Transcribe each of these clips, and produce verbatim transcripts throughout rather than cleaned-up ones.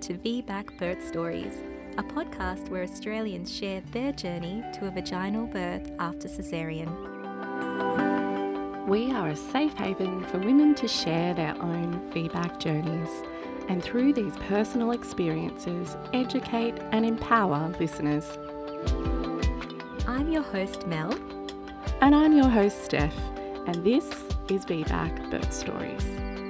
to V BAC Birth Stories, a podcast where Australians share their journey to a vaginal birth after caesarean. We are a safe haven for women to share their own V BAC journeys, and through these personal experiences, educate and empower listeners. I'm your host, Mel. And I'm your host, Steph, and this is V BAC Birth Stories.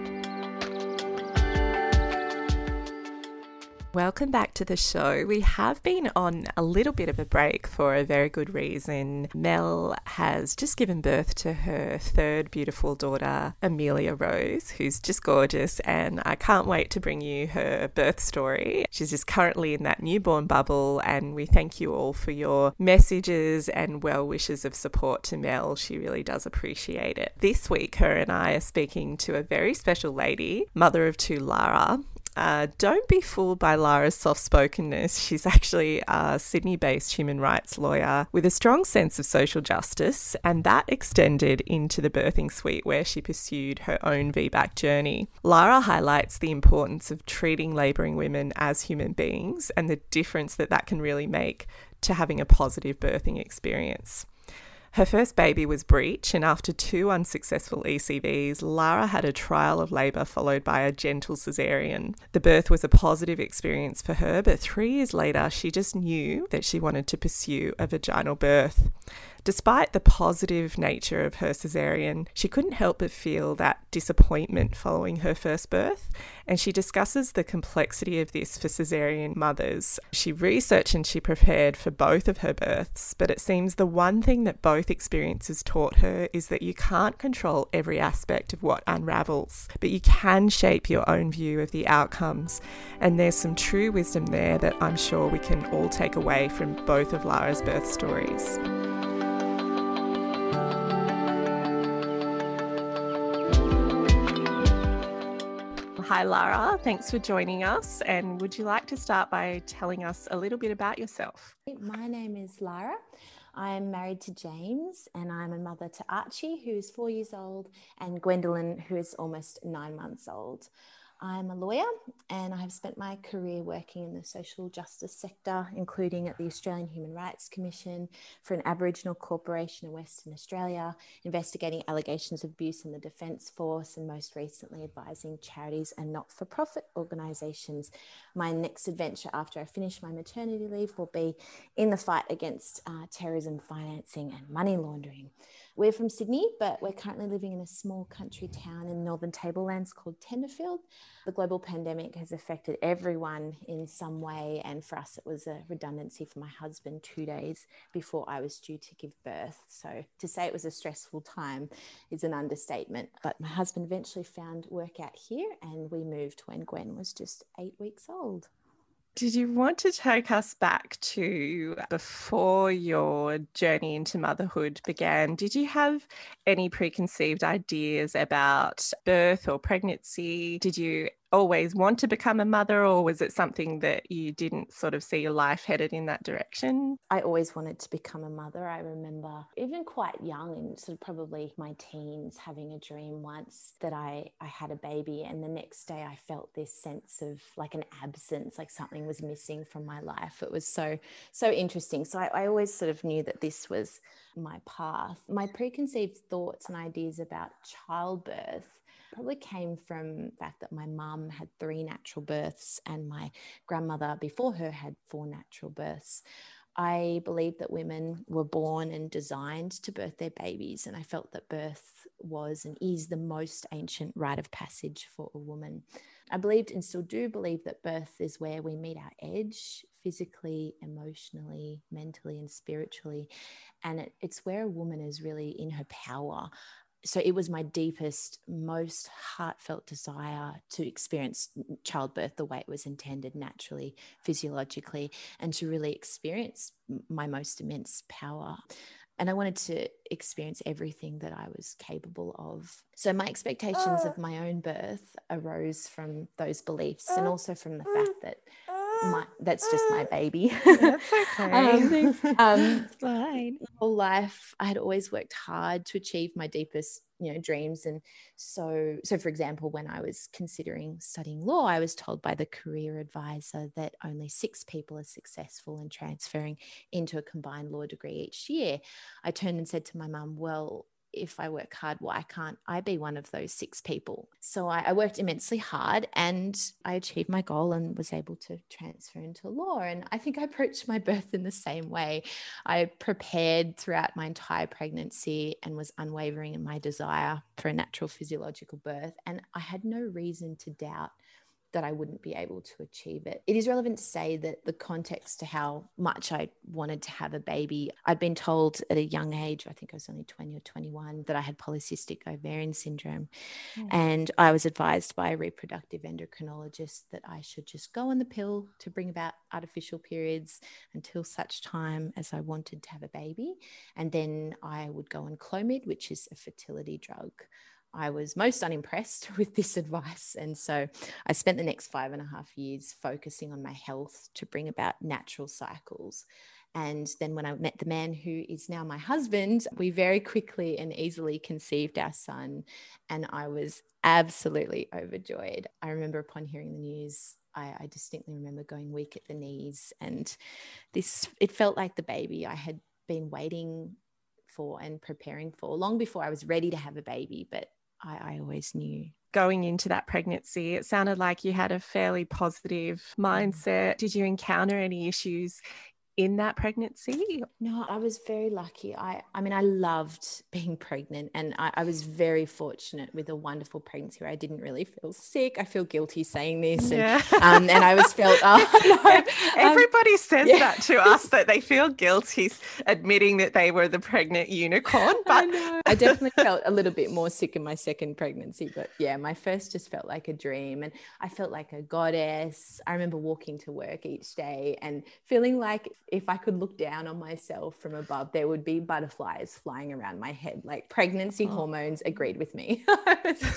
Welcome back to the show. We have been on a little bit of a break for a very good reason. Mel has just given birth to her third beautiful daughter, Amelia Rose, who's just gorgeous, and I can't wait to bring you her birth story. She's just currently in that newborn bubble, and we thank you all for your messages and well wishes of support to Mel. She really does appreciate it. This week, her and I are speaking to a very special lady, mother of two, Lara. Uh, don't be fooled by Lara's soft-spokenness. She's actually a Sydney-based human rights lawyer with a strong sense of social justice, and that extended into the birthing suite where she pursued her own V BAC journey. Lara highlights the importance of treating labouring women as human beings and the difference that that can really make to having a positive birthing experience. Her first baby was breech, and after two unsuccessful E C Vs, Lara had a trial of labour followed by a gentle caesarean. The birth was a positive experience for her, but three years later, she just knew that she wanted to pursue a vaginal birth. Despite the positive nature of her caesarean, she couldn't help but feel that disappointment following her first birth, and she discusses the complexity of this for caesarean mothers. She researched and she prepared for both of her births, but it seems the one thing that both experiences taught her is that you can't control every aspect of what unravels, but you can shape your own view of the outcomes, and there's some true wisdom there that I'm sure we can all take away from both of Lara's birth stories. Hi Lara, thanks for joining us, and would you like to start by telling us a little bit about yourself? My name is Lara. I'm married to James, and I'm a mother to Archie, who is four years old, and Gwendolyn, who is almost nine months old. I'm a lawyer, and I have spent my career working in the social justice sector, including at the Australian Human Rights Commission, for an Aboriginal corporation in Western Australia, investigating allegations of abuse in the Defence Force, and most recently advising charities and not-for-profit organisations. My next adventure after I finish my maternity leave will be in the fight against uh, terrorism financing and money laundering. We're from Sydney, but we're currently living in a small country town in Northern Tablelands called Tenterfield. The global pandemic has affected everyone in some way, and for us it was a redundancy for my husband two days before I was due to give birth. So to say it was a stressful time is an understatement. But my husband eventually found work out here, and we moved when Gwen was just eight weeks old. Did you want to take us back to before your journey into motherhood began? Did you have any preconceived ideas about birth or pregnancy? Did you always want to become a mother, or was it something that you didn't sort of see your life headed in that direction? I always wanted to become a mother. I remember even quite young, in sort of probably my teens, having a dream once that I, I had a baby, and the next day I felt this sense of like an absence, like something was missing from my life. It was so, so interesting. So I, I always sort of knew that this was my path. My preconceived thoughts and ideas about childbirth probably came from the fact that my mum had three natural births and my grandmother before her had four natural births. I believed that women were born and designed to birth their babies, and I felt that birth was and is the most ancient rite of passage for a woman. I believed and still do believe that birth is where we meet our edge, physically, emotionally, mentally, and spiritually, and it, it's where a woman is really in her power. So it was my deepest, most heartfelt desire to experience childbirth the way it was intended, naturally, physiologically, and to really experience my most immense power. And I wanted to experience everything that I was capable of. So my expectations of my own birth arose from those beliefs, and also from the fact that my, that's just my baby. That's okay. um, um, Fine. whole life I had always worked hard to achieve my deepest, you know, dreams. And so, so for example, when I was considering studying law, I was told by the career advisor that only six people are successful in transferring into a combined law degree each year. I turned and said to my mum, well, if I work hard, why can't I be one of those six people? So I, I worked immensely hard and I achieved my goal and was able to transfer into law. And I think I approached my birth in the same way. I prepared throughout my entire pregnancy and was unwavering in my desire for a natural physiological birth. And I had no reason to doubt that I wouldn't be able to achieve it. It is relevant to say that the context to how much I wanted to have a baby, I'd been told at a young age, I think I was only twenty or twenty-one, that I had polycystic ovarian syndrome. Mm. And I was advised by a reproductive endocrinologist that I should just go on the pill to bring about artificial periods until such time as I wanted to have a baby. And then I would go on Clomid, which is a fertility drug. I was most unimpressed with this advice. And so I spent the next five and a half years focusing on my health to bring about natural cycles. And then when I met the man who is now my husband, we very quickly and easily conceived our son. And I was absolutely overjoyed. I remember upon hearing the news, I, I distinctly remember going weak at the knees. And this, it felt like the baby I had been waiting for and preparing for long before I was ready to have a baby. But I, I always knew. Going into that pregnancy, it sounded like you had a fairly positive mindset. Did you encounter any issues in that pregnancy? No, I was very lucky. I, I mean, I loved being pregnant, and I, I was very fortunate with a wonderful pregnancy where I didn't really feel sick. I feel guilty saying this. Yeah. And, um, and I was felt, oh, no. Everybody um, says yeah. that to us, that they feel guilty admitting that they were the pregnant unicorn. But I know. I definitely felt a little bit more sick in my second pregnancy. But yeah, my first just felt like a dream, and I felt like a goddess. I remember walking to work each day and feeling like if I could look down on myself from above, there would be butterflies flying around my head. Like pregnancy oh. hormones agreed with me. I,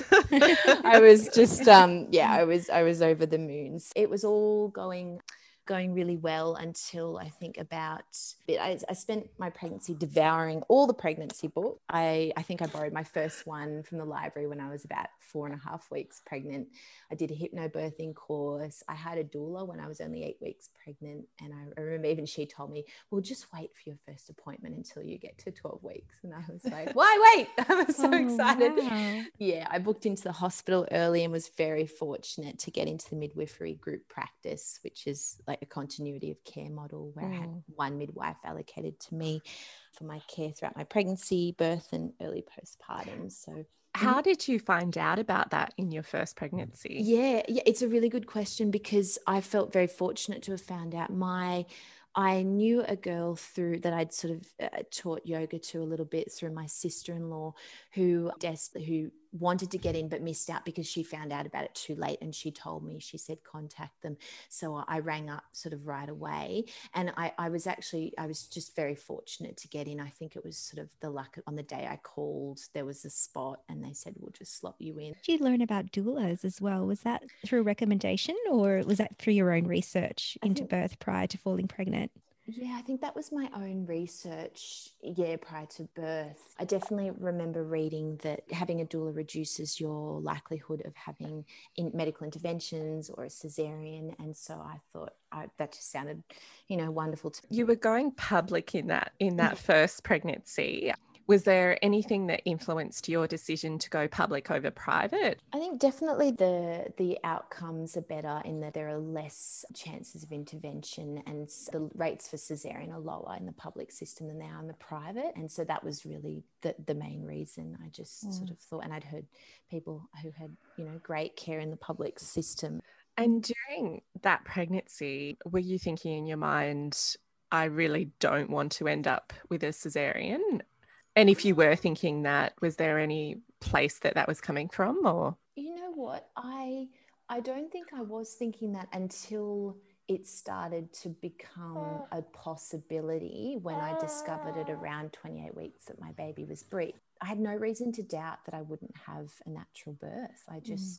was, I was just, um, yeah, I was, I was over the moons. It was all going going really well until I think about, I, I spent my pregnancy devouring all the pregnancy books. I, I think I borrowed my first one from the library when I was about four and a half weeks pregnant. I did a hypnobirthing course. I had a doula when I was only eight weeks pregnant. And I, I remember even she told me, well, just wait for your first appointment until you get to twelve weeks. And I was like, why wait? I was so oh, excited. Wow. Yeah, I booked into the hospital early and was very fortunate to get into the midwifery group practice, which is like a continuity of care model where mm. I had one midwife allocated to me for my care throughout my pregnancy, birth, and early postpartum. So how did you find out about that in your first pregnancy? Yeah, yeah, it's a really good question because I felt very fortunate to have found out. My I knew a girl through that I'd sort of uh, taught yoga to a little bit through my sister-in-law who des- who wanted to get in but missed out because she found out about it too late, and she told me, she said, contact them. So I rang up sort of right away, and I, I was actually, I was just very fortunate to get in. I think it was sort of the luck on the day I called, there was a spot and they said, we'll just slot you in. Did you learn about doulas as well? Was that through recommendation or was that through your own research into think- birth prior to falling pregnant? Yeah, I think that was my own research, yeah, prior to birth. I definitely remember reading that having a doula reduces your likelihood of having in medical interventions or a cesarean. And so I thought I, that just sounded, you know, wonderful to me. You were going public in that, in that first pregnancy. Was there anything that influenced your decision to go public over private? I think definitely the the outcomes are better in that there are less chances of intervention, and the rates for cesarean are lower in the public system than they are in the private. And so that was really the, the main reason. I just mm. sort of thought, and I'd heard people who had, you know, great care in the public system. And during that pregnancy, were you thinking in your mind, I really don't want to end up with a cesarean? And if you were thinking that, was there any place that that was coming from? Or you know what, I I don't think I was thinking that until it started to become a possibility when I discovered it around twenty-eight weeks that my baby was breech. I had no reason to doubt that I wouldn't have a natural birth. I just, mm.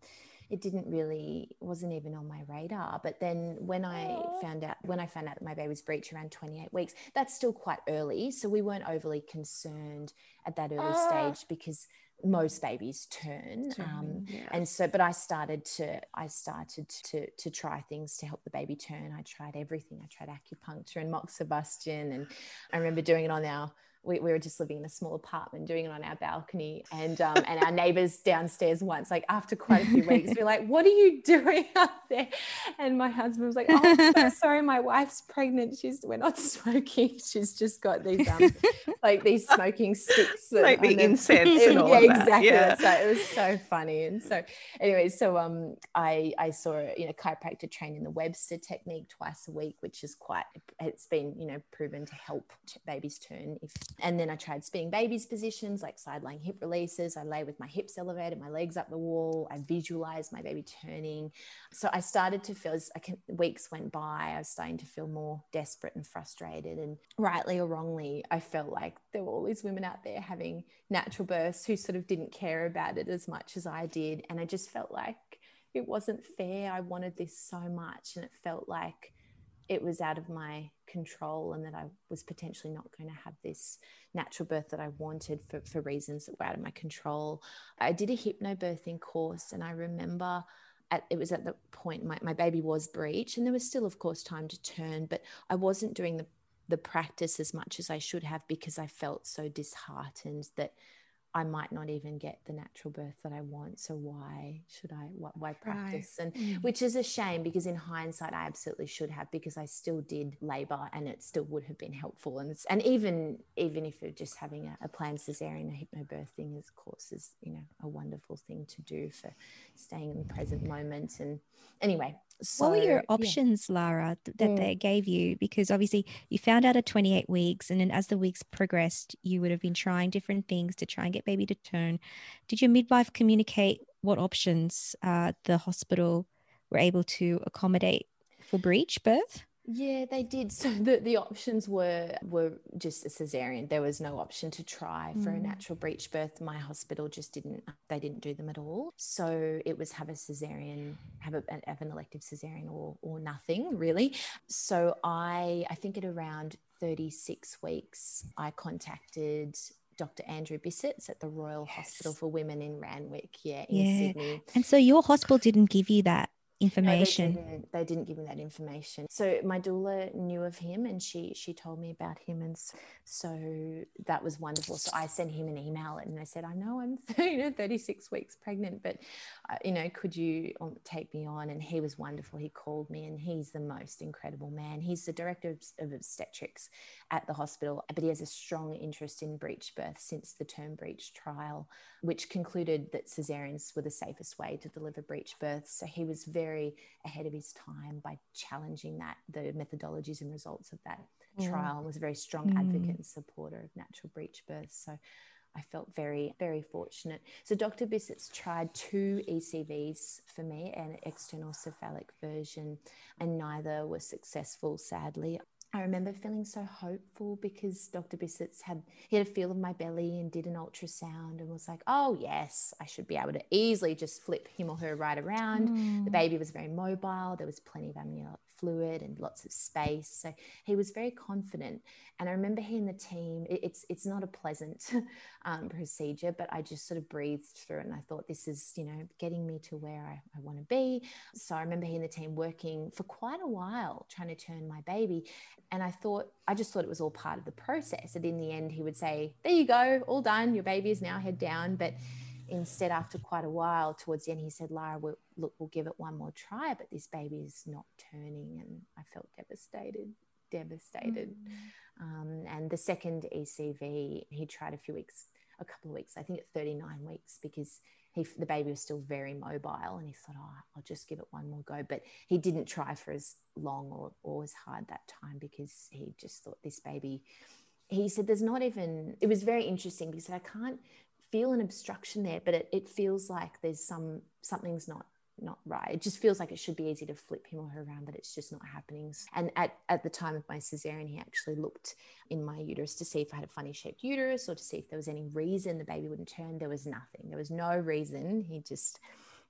it didn't really, wasn't even on my radar. But then when I found out, when I found out that my baby was breech around twenty-eight weeks, that's still quite early. So we weren't overly concerned at that early stage because most babies turn. Um, yeah. and so, but I started to, I started to, to try things to help the baby turn. I tried everything. I tried acupuncture and moxibustion. And I remember doing it on our, we, we were just living in a small apartment, doing it on our balcony, and um, and our neighbors downstairs once, like after quite a few weeks, we were like, what are you doing up there? And my husband was like, oh, I'm so sorry, my wife's pregnant. She's, we're not smoking. She's just got these, um, like these smoking sticks. Like the incense and all yeah, of that. exactly. Yeah. That's right. It was so funny. And so anyway, so um, I, I saw, you know, chiropractor train in the Webster technique twice a week, which is quite, it's been, you know, proven to help t- babies turn. If And then I tried spinning babies positions, like side lying hip releases. I lay with my hips elevated, my legs up the wall. I visualized my baby turning. So I started to feel, as I can, weeks went by, I was starting to feel more desperate and frustrated. And rightly or wrongly, I felt like there were all these women out there having natural births who sort of didn't care about it as much as I did. And I just felt like it wasn't fair. I wanted this so much, and it felt like it was out of my control, and that I was potentially not going to have this natural birth that I wanted for, for reasons that were out of my control. I did a hypnobirthing course, and I remember at, it was at the point my, my baby was breech, and there was still, of course, time to turn, but I wasn't doing the, the practice as much as I should have, because I felt so disheartened that I might not even get the natural birth that I want. So why should I, why practice? Right. And Mm. which is a shame, because in hindsight, I absolutely should have, because I still did labor and it still would have been helpful. And it's, and even, even if you're just having a, a planned cesarean, a hypnobirthing, is, of course, is, you know, a wonderful thing to do for staying in the present moment. And anyway, so what were your yeah. options, Lara, th- that Mm. they gave you? Because obviously you found out at twenty-eight weeks, and then as the weeks progressed, you would have been trying different things to try and get baby to turn. Did your midwife communicate what options uh, the hospital were able to accommodate for breech birth? Yeah, they did. So the, the options were were just a cesarean. There was no option to try for a Mm. natural breech birth. My hospital just didn't, they didn't do them at all. So it was have a cesarean, have, a, have an elective cesarean, or or nothing really. So I, I think at around thirty-six weeks, I contacted Doctor Andrew Bissett's at the Royal Yes. Hospital for Women in Randwick, yeah, in Yeah. Sydney. And so your hospital didn't give you that No, information? they didn't. They didn't give me that information. So my doula knew of him, and she she told me about him, and so that was wonderful. So I sent him an email, and I said, I know I'm you know thirty-six weeks pregnant, but uh, you know, could you take me on? And he was wonderful. He called me, and he's the most incredible man. He's the director of, of obstetrics at the hospital, but he has a strong interest in breech birth since the term breech trial, which concluded that cesareans were the safest way to deliver breech births. So he was very ahead of his time by challenging that, the methodologies and results of that Mm. trial, and was a very strong Mm. advocate and supporter of natural breech births. So I felt very, very fortunate. So Doctor Bissett's tried two E C Vs for me, an external cephalic version, and neither were successful, sadly. I remember feeling so hopeful, because Doctor Bissett's had, he had a feel of my belly and did an ultrasound and was like, oh yes, I should be able to easily just flip him or her right around. Mm. The baby was very mobile. There was plenty of amniotic fluid and lots of space. So he was very confident. And I remember he and the team, it, it's it's not a pleasant um, procedure, but I just sort of breathed through it, and I thought, this is, you know, getting me to where I, I want to be. So I remember he and the team working for quite a while trying to turn my baby. And I thought, I just thought it was all part of the process. And in the end, he would say, there you go, all done. Your baby is now head down. But instead, after quite a while, towards the end, he said, Lara, we'll, look, we'll give it one more try, but this baby is not turning. And I felt devastated, devastated. Mm. Um, and the second E C V, he tried a few weeks, a couple of weeks, I think at thirty-nine weeks, because he, the baby was still very mobile, and he thought, oh, I'll just give it one more go. But he didn't try for as long or, or as hard that time, because he just thought this baby, he said there's not even, it was very interesting, because I can't feel an obstruction there, but it, it feels like there's some, something's not not right. It just feels like it should be easy to flip him or her around, but it's just not happening. And at, at the time of my cesarean, he actually looked in my uterus to see if I had a funny shaped uterus, or to see if there was any reason the baby wouldn't turn. There was nothing. There was no reason. He just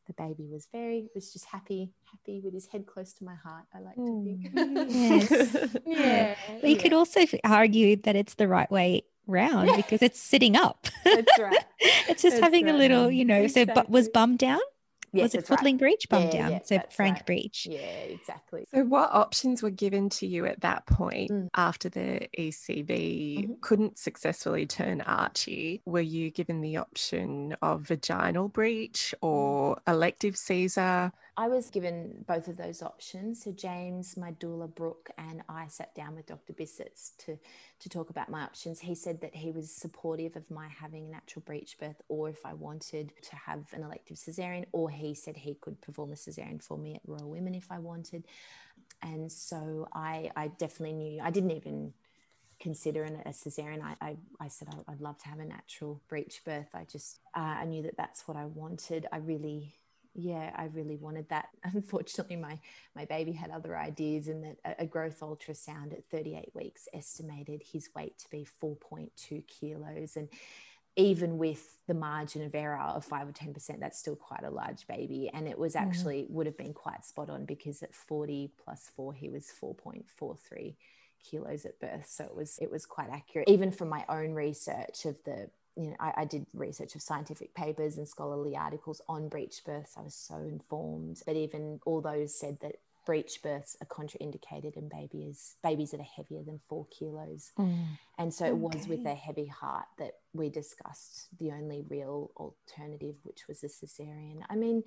the baby was very, was just happy, happy with his head close to my heart, I like to think. Yes. yeah. Yeah. Well, you yeah. could also argue that it's the right way round Yeah. because it's sitting up. That's right. It's just That's having right. a little, you know, so but was Exactly. bum down? Yes, Was it that's right. Footling Breech? Bum Yeah, down. yeah, So that's Frank right. Breech. Yeah, exactly. So what options were given to you at that point Mm. after the E C B Mm-hmm. couldn't successfully turn Archie? Were you given the option of vaginal breech or elective Caesar? I was given both of those options. So James, my doula, Brooke, and I sat down with Doctor Bissets to, to talk about my options. He said that he was supportive of my having a natural breech birth, or if I wanted to have an elective cesarean, or he said he could perform a cesarean for me at Royal Women if I wanted. And so I, I definitely knew, I didn't even consider an, a cesarean. I, I, I said I, I'd love to have a natural breech birth. I just, uh, I knew that that's what I wanted. I really... Yeah, I really wanted that. Unfortunately, my, my baby had other ideas, and that a, a growth ultrasound at thirty-eight weeks estimated his weight to be four point two kilos. And even with the margin of error of five or ten percent, that's still quite a large baby. And it was actually, mm. would have been quite spot on, because at forty plus four, he was four point four three kilos at birth. So it was, it was quite accurate. Even from my own research of the, you know, I, I did research of scientific papers and scholarly articles on breech births. I was so informed. But even all those said that breech births are contraindicated in babies, babies that are heavier than four kilos. Mm. And so it okay. was with a heavy heart that we discussed the only real alternative, which was a cesarean. I mean,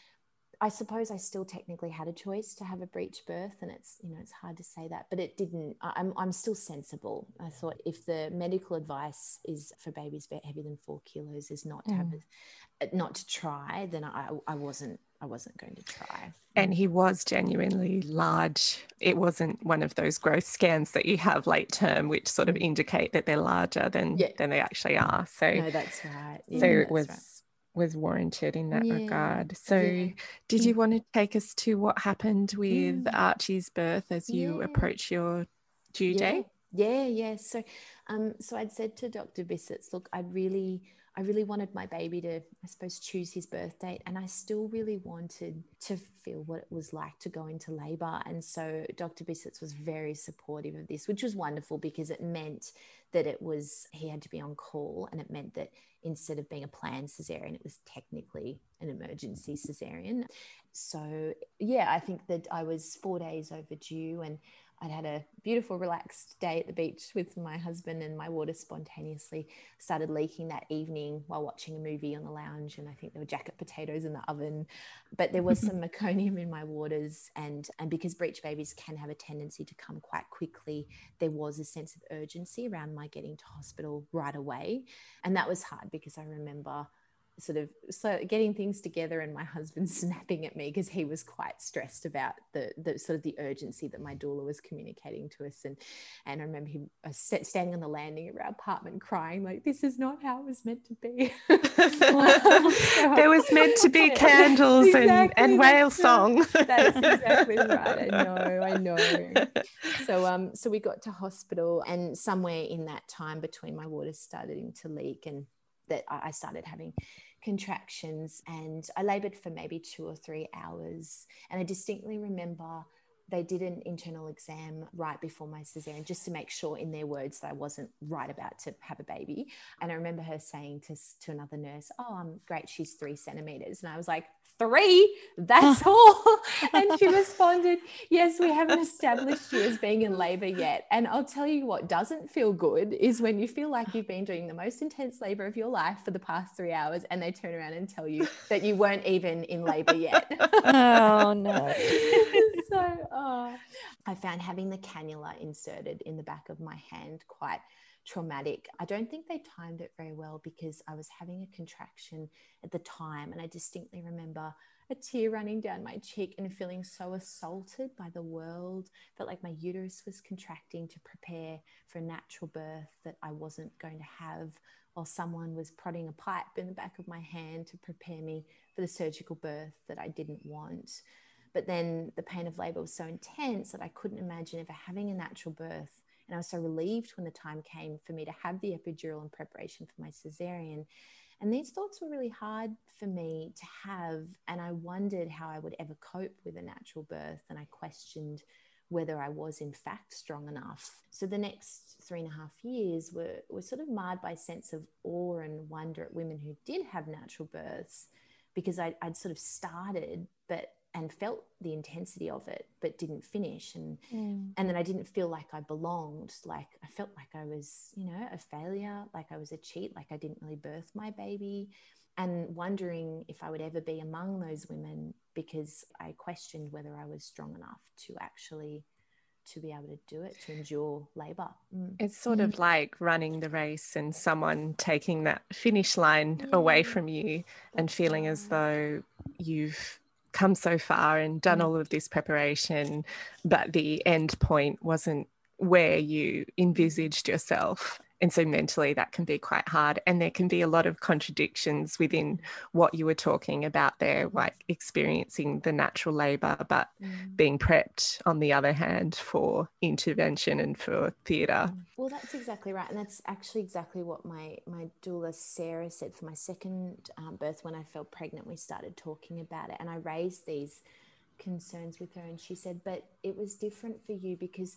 I suppose I still technically had a choice to have a breech birth, and it's, you know, it's hard to say that, but it didn't, I'm, I'm still sensible. I thought if the medical advice is for babies heavier than four kilos is not to have a, not to try, then I, I wasn't, I wasn't going to try. And he was genuinely large. It wasn't one of those growth scans that you have late term, which sort of indicate that they're larger than, yeah. than they actually are. So no, that's right. Yeah, so that's it was, right. was warranted in that yeah. regard. So yeah. did you want to take us to what happened with mm. Archie's birth as you yeah. approach your due yeah. date? Yeah, yeah. So, um, so I'd said to Doctor Bissets, look, I really, I really wanted my baby to, I suppose, choose his birth date, and I still really wanted to feel what it was like to go into labour. And so Doctor Bissets was very supportive of this, which was wonderful, because it meant that it was, he had to be on call, and it meant that instead of being a planned cesarean, it was technically an emergency cesarean. So yeah, I think that I was four days overdue, and I'd had a beautiful, relaxed day at the beach with my husband, and my water spontaneously started leaking that evening while watching a movie on the lounge. And I think there were jacket potatoes in the oven, but there was some meconium in my waters. And, and because breech babies can have a tendency to come quite quickly, there was a sense of urgency around my getting to hospital right away. And that was hard, because I remember sort of so getting things together, and my husband snapping at me because he was quite stressed about the the sort of the urgency that my doula was communicating to us. And and I remember him uh, standing on the landing of our apartment crying, like, this is not how it was meant to be. There was meant to be candles exactly, and, and whale song. That's exactly right. I know, I know. So um so we got to hospital, and somewhere in that time between, my water starting to leak, and that I started having contractions, and I laboured for maybe two or three hours. And I distinctly remember they did an internal exam right before my cesarean, just to make sure, in their words, that I wasn't right about to have a baby. And I remember her saying to, to another nurse, oh, um, great, she's three centimetres. And I was like, three? That's all? And she responded, yes, we haven't established you as being in labour yet. And I'll tell you what doesn't feel good is when you feel like you've been doing the most intense labour of your life for the past three hours, and they turn around and tell you that you weren't even in labour yet. Oh, no. So oh, I found having the cannula inserted in the back of my hand quite traumatic. I don't think they timed it very well, because I was having a contraction at the time, and I distinctly remember a tear running down my cheek and feeling so assaulted by the world. Felt like my uterus was contracting to prepare for a natural birth that I wasn't going to have, while someone was prodding a pipe in the back of my hand to prepare me for the surgical birth that I didn't want. But then the pain of labour was so intense that I couldn't imagine ever having a natural birth. And I was so relieved when the time came for me to have the epidural in preparation for my cesarean. And these thoughts were really hard for me to have. And I wondered how I would ever cope with a natural birth. And I questioned whether I was in fact strong enough. So the next three and a half years were, were sort of marred by a sense of awe and wonder at women who did have natural births, because I, I'd sort of started but and felt the intensity of it, but didn't finish. And mm. and then I didn't feel like I belonged. Like I felt like I was, you know, a failure, like I was a cheat, like I didn't really birth my baby, and wondering if I would ever be among those women, because I questioned whether I was strong enough to actually to be able to do it, to endure labour. Mm. It's sort mm. of like running the race and someone taking that finish line yeah, away from you and feeling right. as though you've come so far and done yeah. all of this preparation, but the end point wasn't where you envisaged yourself. And so mentally that can be quite hard. And there can be a lot of contradictions within what you were talking about there, like experiencing the natural labour, but mm. being prepped on the other hand for intervention and for theatre. Well, that's exactly right. And that's actually exactly what my, my doula Sarah said for my second um, birth. When I fell pregnant, we started talking about it, and I raised these concerns with her, and she said, but it was different for you because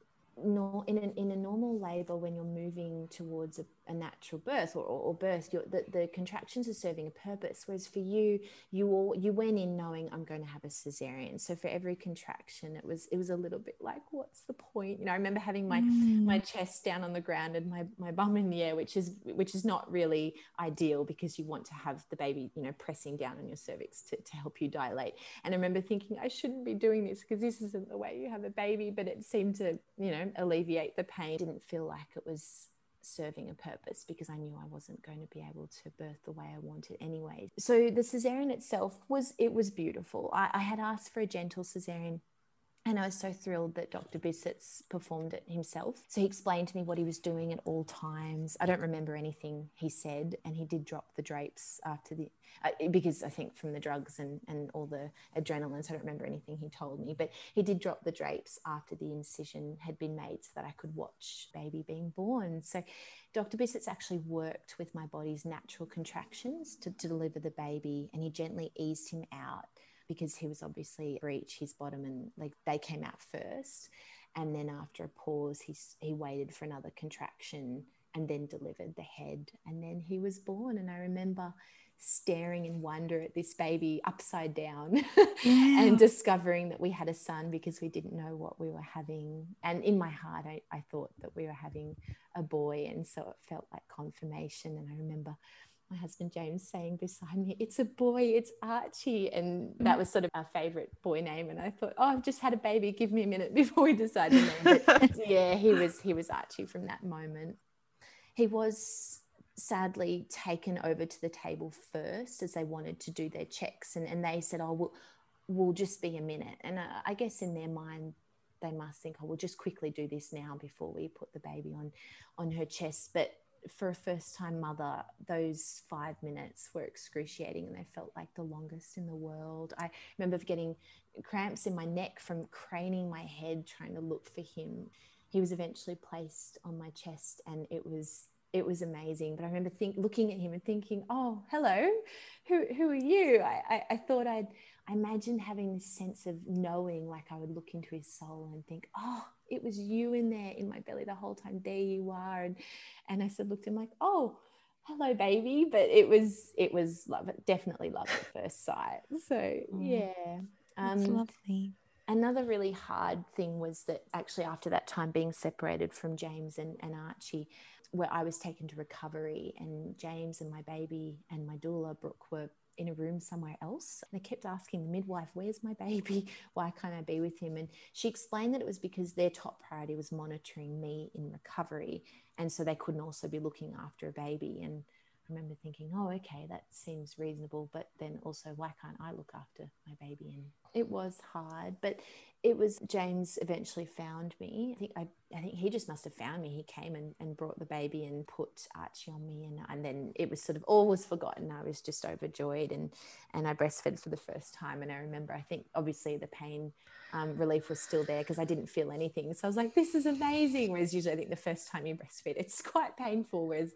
No, in, an, in a normal labour, when you're moving towards a, a natural birth or, or, or birth, you're, the, the contractions are serving a purpose. Whereas for you, you all, you went in knowing I'm going to have a cesarean. So for every contraction, it was it was a little bit like, what's the point? You know, I remember having my mm. my chest down on the ground and my, my bum in the air, which is which is not really ideal, because you want to have the baby, you know, pressing down on your cervix to, to help you dilate. And I remember thinking, I shouldn't be doing this because this isn't the way you have a baby. But it seemed to, you know, alleviate the pain. Didn't feel like it was serving a purpose, because I knew I wasn't going to be able to birth the way I wanted anyway. So the cesarean itself was, it was beautiful. I, I had asked for a gentle cesarean, and I was so thrilled that Doctor Bisset's performed it himself. So he explained to me what he was doing at all times. I don't remember anything he said, and he did drop the drapes after the, uh, because I think from the drugs and, and all the adrenaline, so I don't remember anything he told me, but he did drop the drapes after the incision had been made so that I could watch baby being born. So Doctor Bisset's actually worked with my body's natural contractions to, to deliver the baby, and he gently eased him out, because he was obviously breech his bottom, and like they came out first. And then after a pause, he, he waited for another contraction and then delivered the head. And then he was born. And I remember staring in wonder at this baby upside down yeah. and discovering that we had a son, because we didn't know what we were having. And in my heart, I, I thought that we were having a boy. And so it felt like confirmation. And I remember my husband James saying beside me, it's a boy, it's Archie. And that was sort of our favourite boy name. And I thought, oh, I've just had a baby, give me a minute before we decide the name. But yeah, he was he was Archie from that moment. He was sadly taken over to the table first, as they wanted to do their checks. And, and they said, oh, we'll, we'll just be a minute. And I, I guess in their mind, they must think, oh, we'll just quickly do this now before we put the baby on, on her chest. But for a first-time mother, those five minutes were excruciating, and they felt like the longest in the world. I remember getting cramps in my neck from craning my head trying to look for him. He was eventually placed on my chest, and it was it was amazing. But I remember think, looking at him and thinking, oh, hello, who who are you? I, I, I thought I'd, I imagined having this sense of knowing, like I would look into his soul and think, oh, it was you in there in my belly the whole time. There you are. And, and I said, looked at him like, oh, hello, baby. But it was, it was love, definitely love at first sight. So oh, yeah. That's um, lovely. Another really hard thing was that actually after that time being separated from James and, and Archie, where I was taken to recovery, and James and my baby and my doula, Brooke, were in a room somewhere else. They kept asking the midwife, where's my baby? Why can't I be with him? And she explained that it was because their top priority was monitoring me in recovery. And so they couldn't also be looking after a baby. And I remember thinking, oh, okay, that seems reasonable. But then also, why can't I look after my baby? And it was hard, but it was, James eventually found me. I think I, I think he just must have found me. He came and, and brought the baby and put Archie on me, and, and then it was sort of all was forgotten. I was just overjoyed, and and I breastfed for the first time. And I remember, I think obviously the pain um, relief was still there because I didn't feel anything. So I was like, this is amazing. Whereas usually I think the first time you breastfeed, it's quite painful. Whereas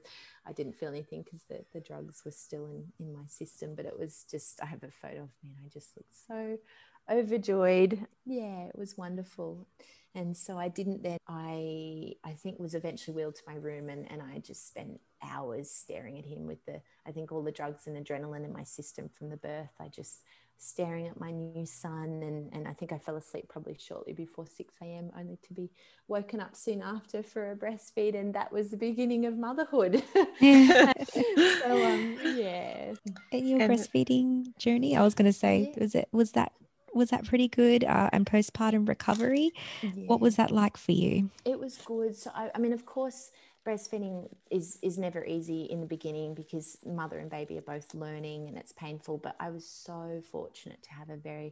I didn't feel anything because the, the drugs were still in, in my system. But it was just, I have a photo of me and I just looked so overjoyed. Yeah, it was wonderful. And so I didn't then, I I think was eventually wheeled to my room, and, and I just spent hours staring at him with the, I think all the drugs and adrenaline in my system from the birth. I just staring at my new son, and, and I think I fell asleep probably shortly before six a.m. only to be woken up soon after for a breastfeed, and that was the beginning of motherhood. Yeah. So um yeah. In your And breastfeeding journey, I was going to say, Yeah. was it was that was that pretty good? Uh, and postpartum recovery, what Yeah. was that like for you? It was good. So I, I mean, of course, breastfeeding is is never easy in the beginning because mother and baby are both learning and it's painful. But I was so fortunate to have a very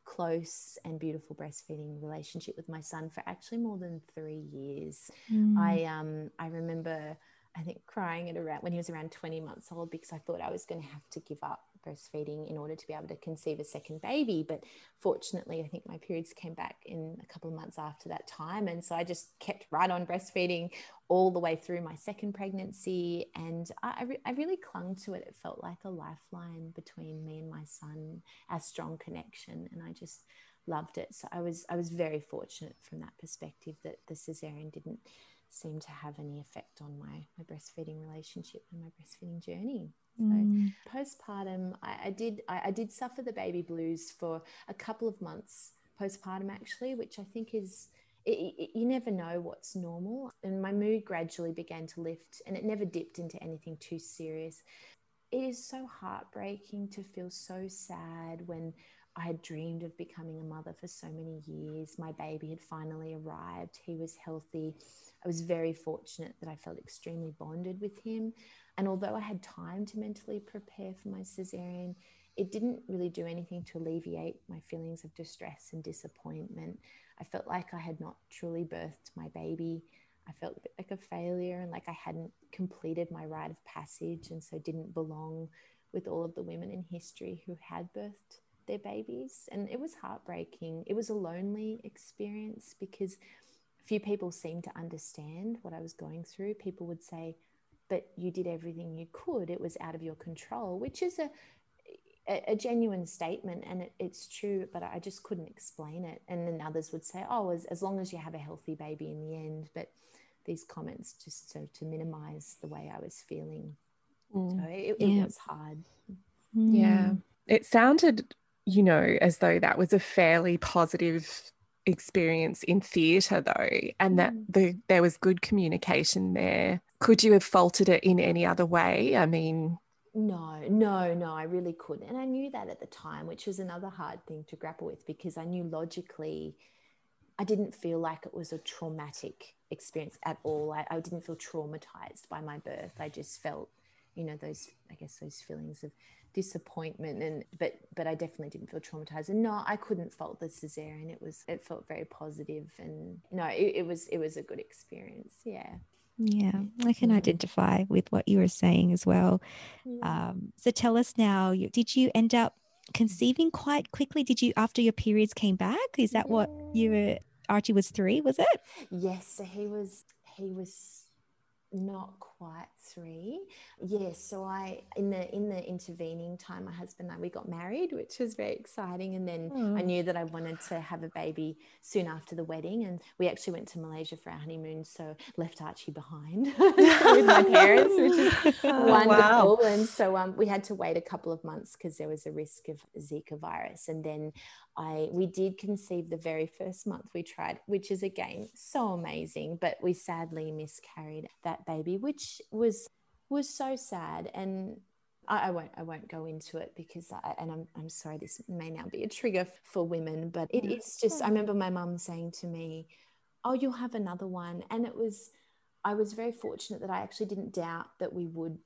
close and beautiful breastfeeding relationship with my son for actually more than three years. Mm. I um I remember, I think, crying at around when he was around twenty months old because I thought I was going to have to give up breastfeeding in order to be able to conceive a second baby. But fortunately, I think my periods came back in a couple of months after that time. And so I just kept right on breastfeeding all the way through my second pregnancy. And I, I, re- I really clung to it. It felt like a lifeline between me and my son, our strong connection. And I just loved it. So I was, I was very fortunate from that perspective that the cesarean didn't seem to have any effect on my, my breastfeeding relationship and my breastfeeding journey. So Mm. postpartum, I, I did I, I did suffer the baby blues for a couple of months postpartum, actually, which I think is, it, it, you never know what's normal. And my mood gradually began to lift, and it never dipped into anything too serious. It is so heartbreaking to feel so sad when I had dreamed of becoming a mother for so many years. My baby had finally arrived. He was healthy. I was very fortunate that I felt extremely bonded with him. And although I had time to mentally prepare for my cesarean, it didn't really do anything to alleviate my feelings of distress and disappointment. I felt like I had not truly birthed my baby. I felt a bit like a failure and like I hadn't completed my rite of passage, and so didn't belong with all of the women in history who had birthed their babies. And it was heartbreaking. It was a lonely experience because few people seemed to understand what I was going through. People would say, but you did everything you could. It was out of your control, which is a a, a genuine statement, and it, it's true, but I just couldn't explain it. And then others would say, oh, as, as long as you have a healthy baby in the end. But these comments just so to minimize the way I was feeling. Mm. So it, Yeah. it was hard. Yeah. Mm. It sounded, you know, as though that was a fairly positive experience in theatre, though, and that Mm. the there was good communication there. Could you have faltered it in any other way? I mean, No, no, no, I really couldn't. And I knew that at the time, which was another hard thing to grapple with, because I knew logically I didn't feel like it was a traumatic experience at all. I, I didn't feel traumatized by my birth. I just felt, you know, those, I guess, those feelings of disappointment, and but but I definitely didn't feel traumatized. And no, I couldn't fault the cesarean. It was, it felt very positive, and no, it, it was it was a good experience. Yeah. Yeah, I can Mm. identify with what you were saying as well. Yeah. Um, so tell us now, you, did you end up conceiving quite quickly? Did you, after your periods came back? Is that what you Yeah. were, Archie was three, was it? Yes, so he was he was not quite three. Yes, so I in the in the intervening time, my husband and I, we got married, which was very exciting. And then oh, I knew that I wanted to have a baby soon after the wedding, and we actually went to Malaysia for our honeymoon, so left Archie behind so with my parents, which is Oh, wonderful. wow. And so um, we had to wait a couple of months because there was a risk of Zika virus. And then I we did conceive the very first month we tried, which is again so amazing, but we sadly miscarried that baby, which was was so sad. And I, I won't I won't go into it because I, and I'm I'm sorry, this may now be a trigger for women, but it Yeah. is just, I remember my mum saying to me, oh, you'll have another one. And it was, I was very fortunate that I actually didn't doubt that we would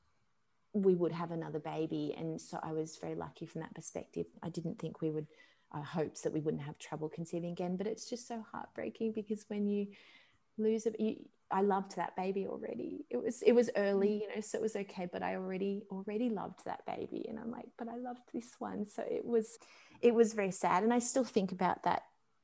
we would have another baby. And so I was very lucky from that perspective. I didn't think we would, I hopes that we wouldn't have trouble conceiving again, but it's just so heartbreaking because when you lose it, you, I loved that baby already. It was, it was early, you know, so it was okay, but I already, already loved that baby. And I'm like, but I loved this one. So it was, it was very sad. And I still think about that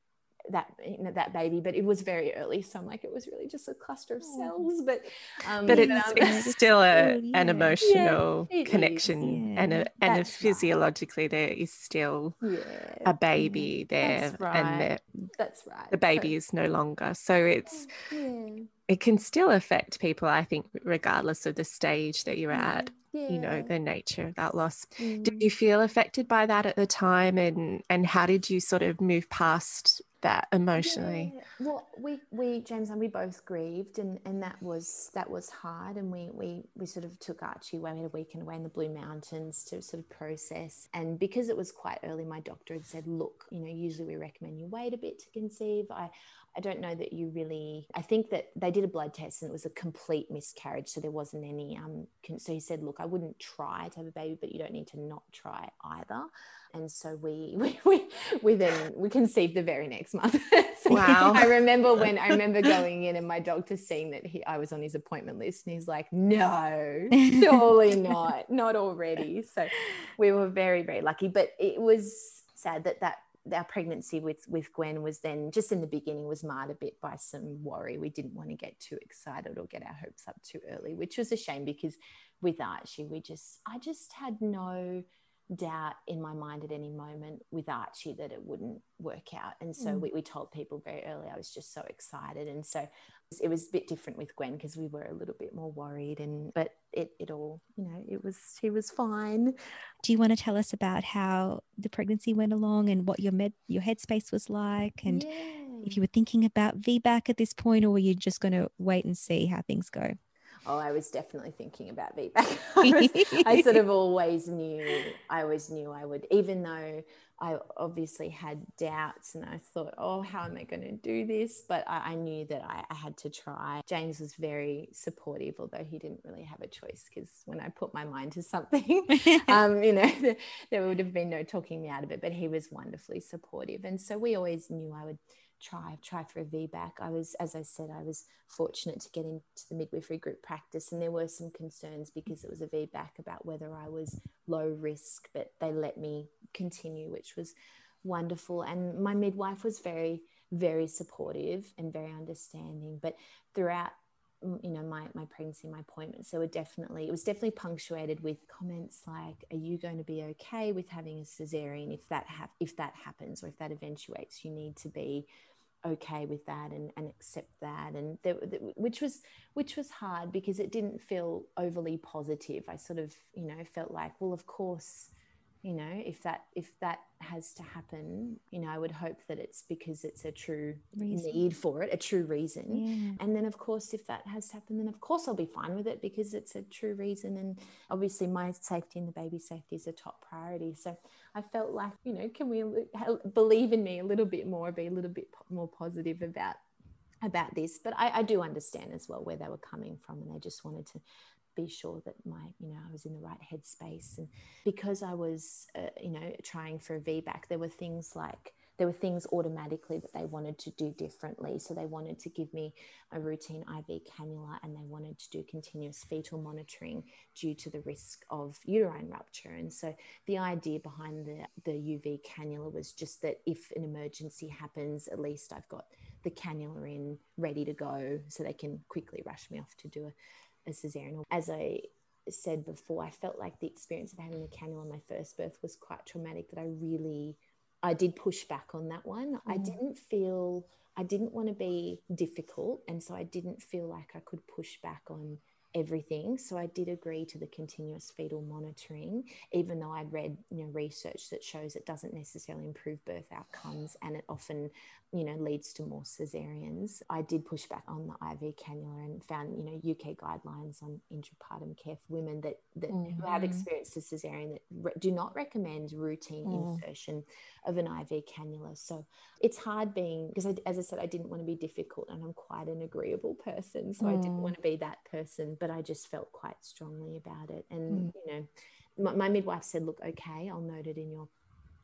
that you know, that baby, but it was very early, so I'm like, it was really just a cluster of cells, but um, but it's, um, it's still a, yeah. an emotional yeah, connection, yeah. and a, and a That's physiologically right. There is still yeah, a baby yeah. there, That's right. and the, That's right. the baby so, is no longer. So it's yeah. it can still affect people, I think, regardless of the stage that you're Yeah. at. Yeah. You know, the nature of that loss. Mm. Did you feel affected by that at the time, and and how did you sort of move past that emotionally? Yeah. Well, we we James and we both grieved, and and that was that was hard, and we we we sort of took Archie away. We had a weekend away in the Blue Mountains to sort of process, and because it was quite early, my doctor had said, look, you know, usually we recommend you wait a bit to conceive. I I don't know that you really, I think that they did a blood test and it was a complete miscarriage. So there wasn't any, um, so he said, look, I wouldn't try to have a baby, but you don't need to not try either. And so we, we, we, we then, we conceived the very next month. So wow. I remember when, I remember going in and my doctor seeing that he, I was on his appointment list, and he's like, no, surely not, not already. So we were very, very lucky, but it was sad that that, our pregnancy with with Gwen was then just in the beginning was marred a bit by some worry. We didn't want to get too excited or get our hopes up too early, which was a shame, because with Archie, we just I just had no doubt in my mind at any moment with Archie that it wouldn't work out. And so mm. we, we told people very early. I was just so excited. And so it was a bit different with Gwen, because we were a little bit more worried, and but it it all, you know, it was he was fine. Do you want to tell us about how the pregnancy went along and what your med your headspace was like, and yeah. if you were thinking about V BAC at this point, or were you just going to wait and see how things go? Oh, I was definitely thinking about V BAC. I, was, I sort of always knew, I always knew I would, even though I obviously had doubts and I thought, oh, how am I going to do this? But I, I knew that I, I had to try. James was very supportive, although he didn't really have a choice, because when I put my mind to something, um, you know, there would have been no talking me out of it, but he was wonderfully supportive. And so we always knew I would try try for a V BAC. I was, as I said, I was fortunate to get into the midwifery group practice, and there were some concerns because it was a V BAC about whether I was low risk, but they let me continue, which was wonderful. And my midwife was very, very supportive and very understanding. But throughout, you know, my my pregnancy, my appointments, there were definitely, it was definitely punctuated with comments like, are you going to be okay with having a cesarean if that ha- if that happens, or if that eventuates? You need to be okay with that and, and accept that. And there, which was which was hard, because it didn't feel overly positive. I sort of, you know, felt like, well, of course, you know, if that if that has to happen, you know, I would hope that it's because it's a true reason. Need for it, a true reason. Yeah. And then, of course, if that has to happen, then of course I'll be fine with it, because it's a true reason. And obviously my safety and the baby's safety is a top priority. So I felt like, you know, can we believe in me a little bit more, be a little bit more positive about about this? But I, I do understand as well where they were coming from, and they just wanted to be sure that my, you know, I was in the right headspace. And because I was, uh, you know, trying for a V BAC, there were things like, there were things automatically that they wanted to do differently. So they wanted to give me a routine I V cannula, and they wanted to do continuous fetal monitoring due to the risk of uterine rupture. And so the idea behind the, the U V cannula was just that if an emergency happens, at least I've got the cannula in ready to go, so they can quickly rush me off to do a a cesarean. As I said before, I felt like the experience of having the cannula on my first birth was quite traumatic, that I really, I did push back on that one. Mm. I didn't feel, I didn't want to be difficult, and so I didn't feel like I could push back on everything. So I did agree to the continuous fetal monitoring, even though I'd read, you know, research that shows it doesn't necessarily improve birth outcomes, and it often, you know, leads to more cesareans. I did push back on the I V cannula and found, you know, U K guidelines on intrapartum care for women that, that mm-hmm. who have experienced a cesarean that re- do not recommend routine mm. insertion of an I V cannula. So it's hard being, because I, as I said, I didn't want to be difficult, and I'm quite an agreeable person. So mm. I didn't want to be that person, but I just felt quite strongly about it. And, mm. you know, my, my midwife said, look, okay, I'll note it in your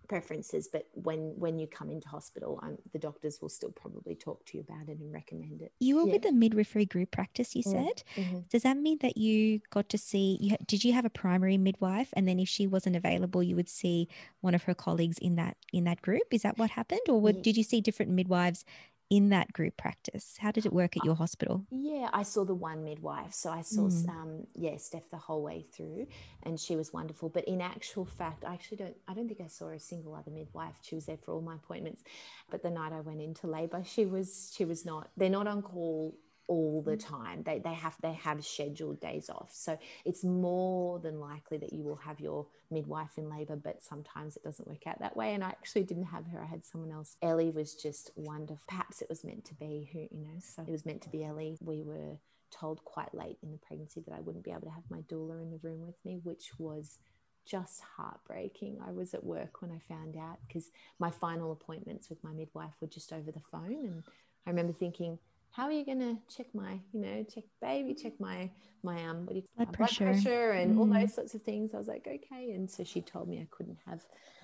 preferences, but when when you come into hospital, um, the doctors will still probably talk to you about it and recommend it. You were Yeah. with a midwifery group practice, you Mm, said. mm-hmm. Does that mean that you got to see, you, did you have a primary midwife? And then if she wasn't available, you would see one of her colleagues in that in that group? Is that what happened? Or would, Ye- did you see different midwives in that group practice? How did it work at your hospital? Yeah, I saw the one midwife. So I saw, Mm. um, yeah, Steph the whole way through, and she was wonderful. But in actual fact, I actually don't, I don't think I saw a single other midwife. She was there for all my appointments. But the night I went into labour, she was, she was not, they're not on call all the time. They, they have, they have scheduled days off. So it's more than likely that you will have your midwife in labour, but sometimes it doesn't work out that way. And I actually didn't have her. I had someone else. Ellie was just wonderful. Perhaps it was meant to be who, you know, so it was meant to be Ellie. We were told quite late in the pregnancy that I wouldn't be able to have my doula in the room with me, which was just heartbreaking. I was at work when I found out, because my final appointments with my midwife were just over the phone. And I remember thinking, how are you going to check my, you know, check baby, check my, my, um, what do you, Blood my pressure. blood pressure and Mm. all those sorts of things. I was like, okay. And so she told me I couldn't have,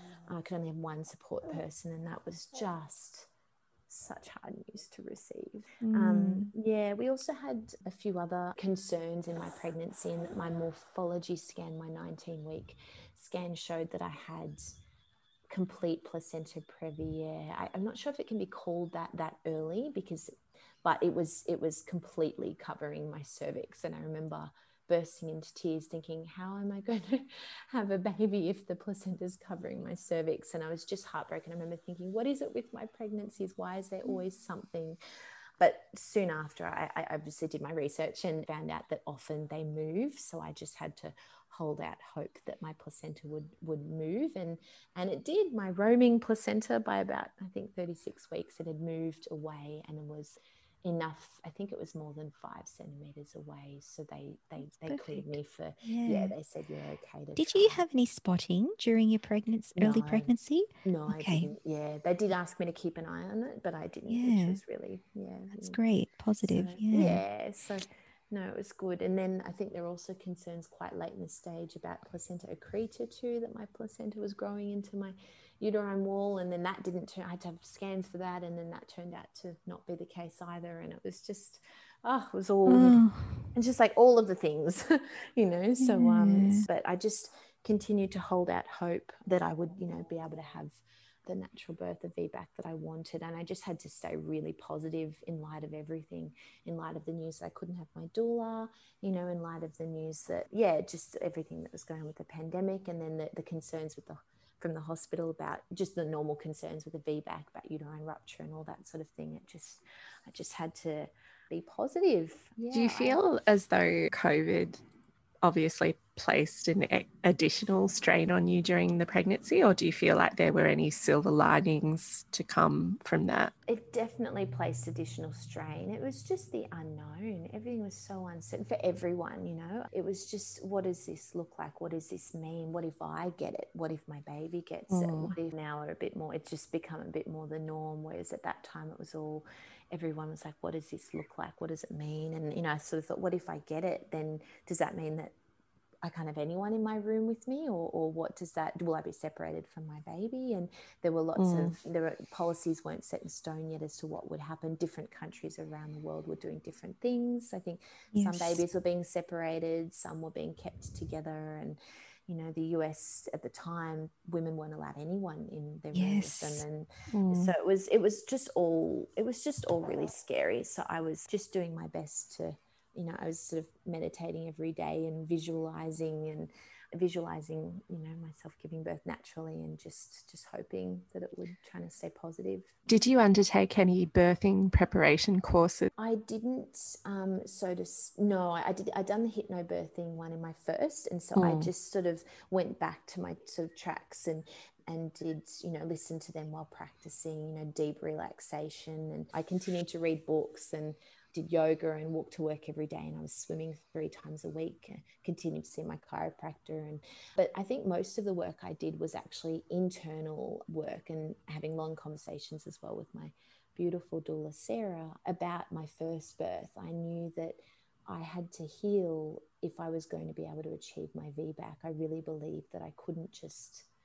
I could only have one support person. And that was just such hard news to receive. Mm. Um, yeah, we also had a few other concerns in my pregnancy, and that my morphology scan, my nineteen week scan, showed that I had complete placenta previa. I, I'm not sure if it can be called that that early, because, but it was it was completely covering my cervix. And I remember bursting into tears thinking, how am I going to have a baby if the placenta is covering my cervix? And I was just heartbroken. I remember thinking, what is it with my pregnancies? Why is there always something? But soon after, I, I obviously did my research and found out that often they move. So I just had to hold out hope that my placenta would would move, and and it did. My roaming placenta, by about, I think, thirty-six weeks, it had moved away, and it was enough. I think it was more than five centimeters away. So they they That's they perfect. cleared me for, Yeah. yeah, they said you're okay to Did try. you have any spotting during your pregnancy, early No, pregnancy? no, I Okay. didn't. Yeah, they did ask me to keep an eye on it, but I didn't, which Yeah. was really, yeah. That's yeah. great. So, Positive. Yeah. yeah, so no, it was good. And then I think there were also concerns quite late in the stage about placenta accreta too, that my placenta was growing into my uterine wall, and then that didn't turn, I had to have scans for that, and then that turned out to not be the case either. And it was just, oh, it was all, Oh, and just like all of the things, you know. So, um, yeah. but I just continued to hold out hope that I would, you know, be able to have the natural birth of V BAC that I wanted. And I just had to stay really positive in light of everything, in light of the news that I couldn't have my doula, you know, in light of the news that, yeah, just everything that was going on with the pandemic, and then the, the concerns with the from the hospital about just the normal concerns with the V BAC, about uterine rupture and all that sort of thing. It just, I just had to be positive. Yeah, Do you feel I, as though COVID obviously placed an additional strain on you during the pregnancy, or do you feel like there were any silver linings to come from that? It definitely placed additional strain. It was just the unknown. Everything was so uncertain for everyone, you know. It was just, what does this look like? What does this mean? What if I get it? What if my baby gets mm. it? What if now are a bit more, it's just become a bit more the norm, whereas at that time it was all, everyone was like, what does this look like? What does it mean? And, you know, I sort of thought, what if I get it? Then does that mean that I can't have anyone in my room with me, or, or what does that, will I be separated from my baby? And there were lots mm. of, there were policies weren't set in stone yet as to what would happen. Different countries around the world were doing different things. I think yes. some babies were being separated, some were being kept together. And, you know, the U S at the time, women weren't allowed anyone in their room yes. with them. And mm. so it was, it was just all, it was just all really scary. So I was just doing my best to, you know, I was sort of meditating every day and visualizing and visualizing, you know, myself giving birth naturally, and just, just hoping that it would, trying to stay positive. Did you undertake any birthing preparation courses? I didn't, um, so to, no, I did, I done the hypnobirthing one in my first. And so mm. I just sort of went back to my sort of tracks and, and did, you know, listen to them while practicing, you know, deep relaxation. And I continued to read books and did yoga and walked to work every day, and I was swimming three times a week, continued to see my chiropractor. And but I think most of the work I did was actually internal work, and having long conversations as well with my beautiful doula Sarah about my first birth. I knew that I had to heal if I was going to be able to achieve my V BAC. I really believed that I couldn't just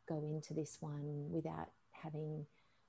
go into this one without having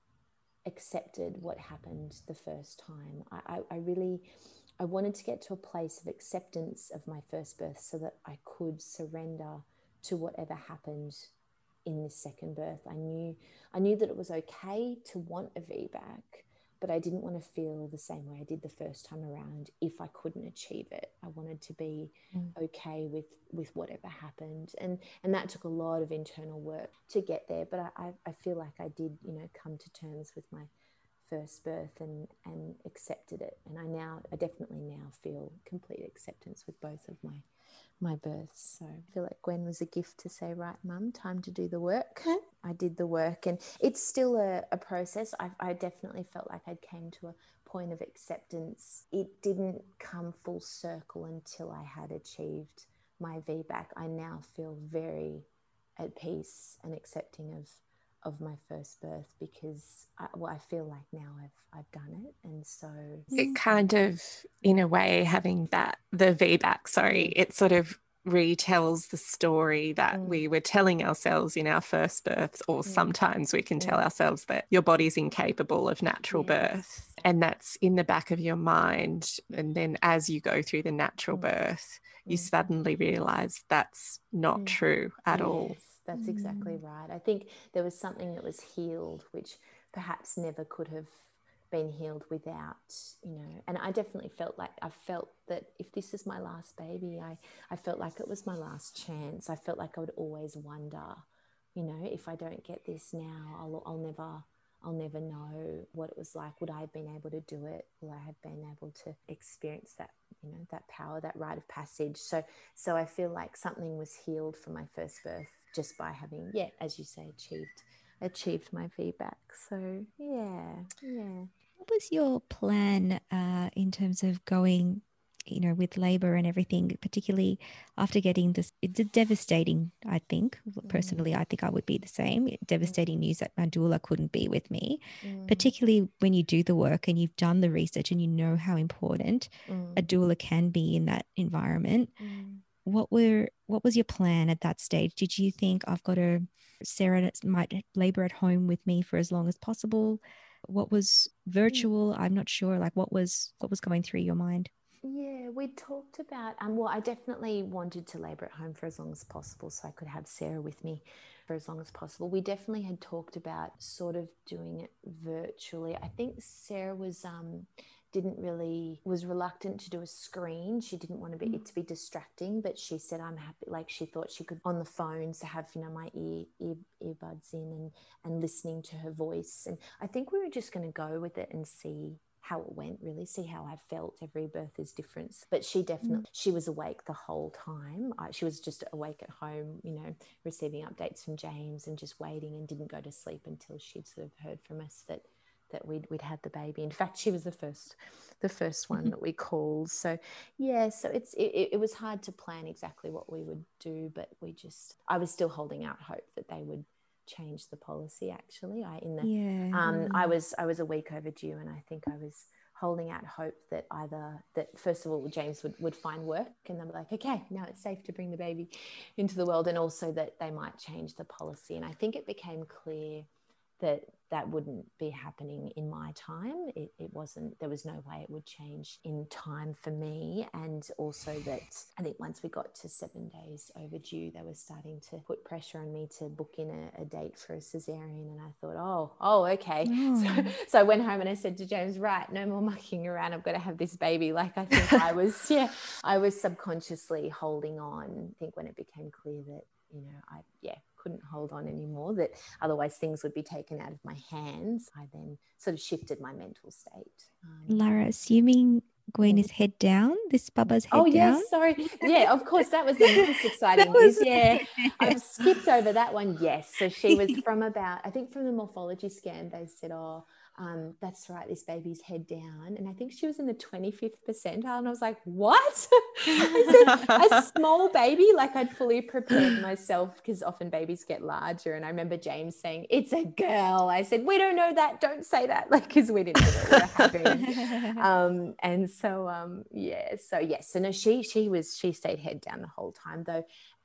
accepted what happened the first time. I, I, I really, I wanted to get to a place of acceptance of my first birth so that I could surrender to whatever happened in this second birth. I knew, I knew that it was okay to want a V BAC, but I didn't want to feel the same way I did the first time around if I couldn't achieve it. I wanted to be mm. okay with, with whatever happened. And, and that took a lot of internal work to get there. But I, I feel like I did, you know, come to terms with my first birth and, and accepted it. And I now, I definitely now feel complete acceptance with both of my my births. So I feel like Gwen was a gift to say, right, Mum, time to do the work. I did the work, and it's still a, a process. I, I definitely felt like I came to a point of acceptance. It didn't come full circle until I had achieved my V BAC. I now feel very at peace and accepting of of my first birth because I, well, I feel like now I've I've done it. And so it kind of, in a way, having that, the V BAC, sorry, it sort of retells the story that mm. we were telling ourselves in our first births, or mm. sometimes we can mm. tell ourselves that your body's incapable of natural yes. birth, and that's in the back of your mind. And then as you go through the natural mm. birth, you mm. suddenly realise that's not mm. true at yes. all. That's exactly right. I think there was something that was healed, which perhaps never could have been healed without, you know, and I definitely felt like, I felt that if this is my last baby, I, I felt like it was my last chance. I felt like I would always wonder, you know, if I don't get this now, I'll, I'll never, I'll never know what it was like. Would I have been able to do it? Will I have been able to experience that, you know, that power, that rite of passage? So, so I feel like something was healed from my first birth just by having, yeah, as you say, achieved achieved my V BAC. So yeah, yeah. What was your plan uh, in terms of going, you know, with labour and everything, particularly after getting this? It's devastating, I think. Personally, I think I would be the same. Devastating news that my doula couldn't be with me, mm. particularly when you do the work and you've done the research and you know how important mm. a doula can be in that environment. Mm. What were what was your plan at that stage? Did you think, I've got to, Sarah might labour at home with me for as long as possible? What was virtual? I'm not sure. Like what was what was going through your mind? Yeah, we talked about, um, well, I definitely wanted to labour at home for as long as possible so I could have Sarah with me for as long as possible. We definitely had talked about sort of doing it virtually. I think Sarah was... Um, didn't really, was reluctant to do a screen. She didn't want to be, it to be distracting, but she said, I'm happy. Like she thought she could on the phone to have, you know, my ear, ear earbuds in and, and listening to her voice. And I think we were just going to go with it and see how it went, really see how I felt. Every birth is different, but she definitely, mm. she was awake the whole time. I, she was just awake at home, you know, receiving updates from James and just waiting, and didn't go to sleep until she'd sort of heard from us that that we'd, we'd had the baby. In fact, she was the first, the first one that we called. So yeah, so it's, it, it was hard to plan exactly what we would do, but we just, I was still holding out hope that they would change the policy. Actually, I, in the, yeah. um, I was, I was a week overdue, and I think I was holding out hope that either that first of all, James would, would find work and they'd be like, okay, now it's safe to bring the baby into the world. And also that they might change the policy. And I think it became clear that that wouldn't be happening in my time. It, it wasn't, there was no way it would change in time for me. And also that I think once we got to seven days overdue, they were starting to put pressure on me to book in a, a date for a cesarean. And I thought, oh, oh, okay. Mm. So, so I went home and I said to James, right, no more mucking around. I've got to have this baby. Like I think I was, yeah, I was subconsciously holding on. I think when it became clear that, you know, I, yeah, couldn't hold on anymore, that otherwise things would be taken out of my hands, I then sort of shifted my mental state. Um, Lara, assuming Gwen is head down, this Bubba's head oh, down. Oh yes, sorry. Yeah, of course, that was the most exciting news. Yeah, I've skipped over that one. Yes, so she was from about, I think from the morphology scan, they said, oh, Um, that's right, this baby's head down. And I think she was in the twenty-fifth percentile. And I was like, what? I said, a small baby? Like I'd fully prepared myself, because often babies get larger. And I remember James saying, it's a girl. I said, we don't know that. Don't say that. Like, because we didn't know what we were having. um, and so, um, yeah, so yes. So no, she, she was, she stayed head down the whole time though.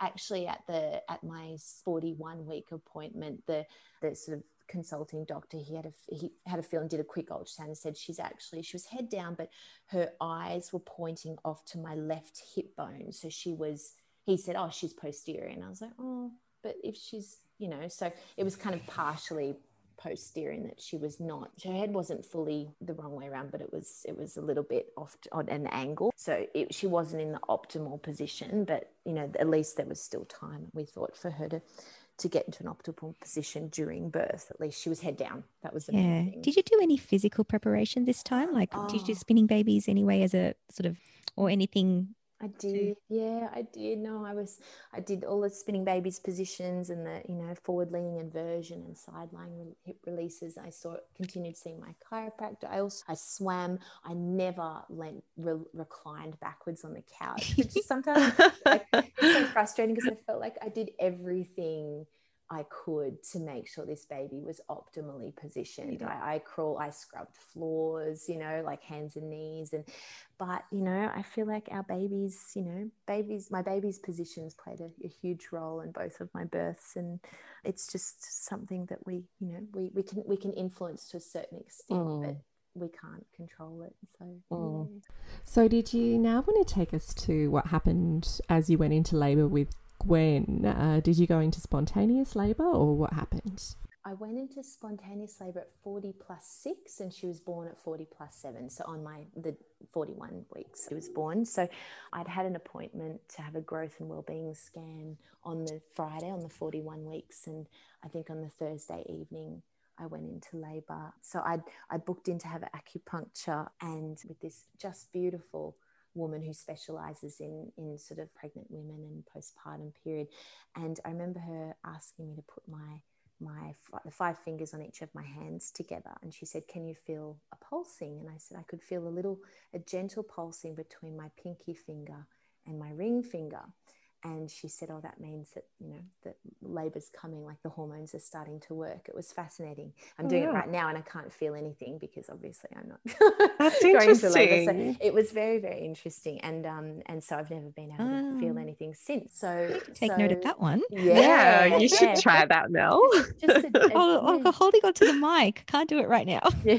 actually at the at my forty-one week appointment, the the sort of consulting doctor, he had a he had a feel and did a quick ultrasound and said she's actually she was head down, but her eyes were pointing off to my left hip bone. So she was, he said, oh, she's posterior. And I was like, oh, but if she's, you know, so it was kind of partially posterior in that she was not, her head wasn't fully the wrong way around, but it was it was a little bit off on an angle, so it, she wasn't in the optimal position, but you know, at least there was still time, we thought, for her to to get into an optimal position during birth. At least she was head down. That was the yeah. main thing. Did you do any physical preparation this time? Like, oh. did you do spinning babies anyway as a sort of, or anything? I did, yeah, I did. No, I was, I did all the spinning babies positions and the, you know, forward leaning inversion and side lying hip releases. I saw, continued seeing my chiropractor. I also, I swam. I never leant, re, reclined backwards on the couch, which is sometimes like, it's so frustrating because I felt like I did everything I could to make sure this baby was optimally positioned. Yeah. I, I crawl, I scrubbed floors, you know, like hands and knees. And, but, you know, I feel like our babies, you know, babies, my baby's positions played a, a huge role in both of my births. And it's just something that we, you know, we, we can, we can influence to a certain extent, mm. but we can't control it. So, mm. yeah. So did you now want to take us to what happened as you went into labour with Gwen? Uh, did you go into spontaneous labour or what happened? I went into spontaneous labour at forty plus six and she was born at forty plus seven. So on my, the forty-one weeks she was born. So I'd had an appointment to have a growth and wellbeing scan on the Friday on the forty-one weeks. And I think on the Thursday evening, I went into labour. So I'd, I booked in to have acupuncture, and with this just beautiful woman who specialises in in sort of pregnant women and postpartum period. And I remember her asking me to put my my the five fingers on each of my hands together, and she said, can you feel a pulsing? And I said I could feel a little a gentle pulsing between my pinky finger and my ring finger. And she said, oh, that means that, you know, that labour's coming, like the hormones are starting to work. It was fascinating. I'm doing oh, yeah. it right now and I can't feel anything because obviously I'm not That's going interesting. to labour. So it was very, very interesting. And um, and so I've never been able to feel anything since. So take so, note of that one. Yeah, yeah you yeah. should try that, Mel. Just a, a, oh, oh, holding on to the mic. Can't do it right now. Yeah.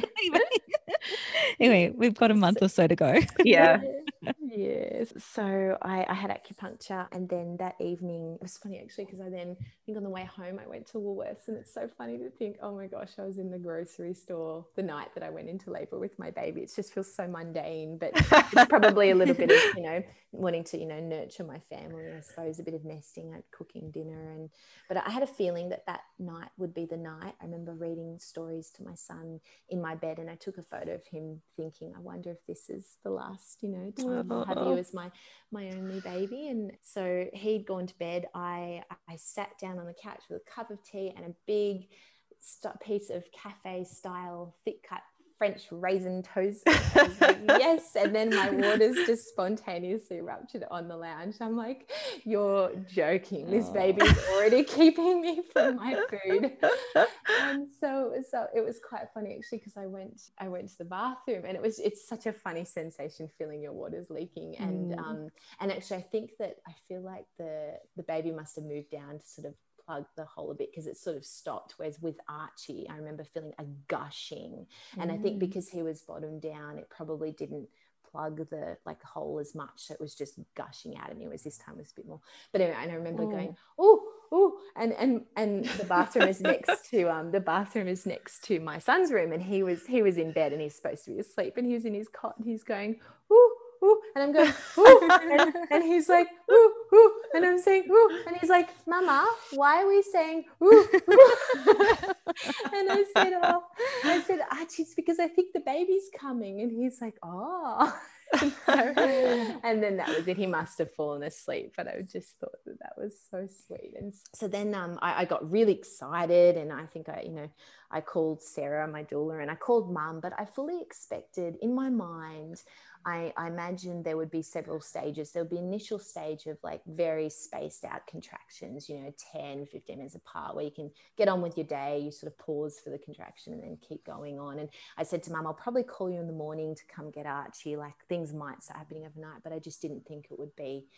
Anyway, we've got a month or so to go. Yeah. Yes. So I, I had acupuncture, and then that evening, it was funny actually because I then I think on the way home I went to Woolworths, and it's so funny to think, oh my gosh, I was in the grocery store the night that I went into labour with my baby. It just feels so mundane, but it's probably a little bit of, you know, wanting to, you know, nurture my family, I suppose, a bit of nesting, like cooking dinner. And but I had a feeling that that night would be the night. I remember reading stories to my son in my bed, and I took a photo of him thinking, I wonder if this is the last, you know, time I'll have you as my my only baby. And so he'd gone to bed. I I sat down on the couch with a cup of tea and a big st- piece of cafe style thick cut French raisin toast. I was like, yes. And then my waters just spontaneously erupted on the lounge. I'm like, you're joking. This oh. baby's already keeping me from my food. And so, so it was quite funny actually, because I went, I went to the bathroom, and it was, it's such a funny sensation feeling your waters leaking. And, mm. um, and actually I think that I feel like the, the baby must have moved down to sort of plug the hole a bit because it sort of stopped, whereas with Archie I remember feeling a gushing, and mm. I think because he was bottom down it probably didn't plug the like hole as much, so it was just gushing out, and it was this time was a bit more. But anyway, and I remember mm. going oh oh and and and the bathroom is next to um the bathroom is next to my son's room, and he was he was in bed and he's supposed to be asleep, and he was in his cot and he's going ooh ooh, and I'm going, ooh, and, and he's like, ooh, ooh, and I'm saying, ooh, and he's like, Mama, why are we saying, ooh, ooh? And I said, oh, I said, Archie, it's because I think the baby's coming. And he's like, oh. And, so, and then that was it. He must have fallen asleep, but I just thought that that was so sweet. And so then um, I, I got really excited, and I think I, you know, I called Sarah, my doula, and I called Mum, but I fully expected in my mind, I, I imagined there would be several stages. There would be an initial stage of like very spaced out contractions, you know, ten, fifteen minutes apart, where you can get on with your day. You sort of pause for the contraction and then keep going on. And I said to Mum, I'll probably call you in the morning to come get Archie. Like things might start happening overnight, but I just didn't think it would be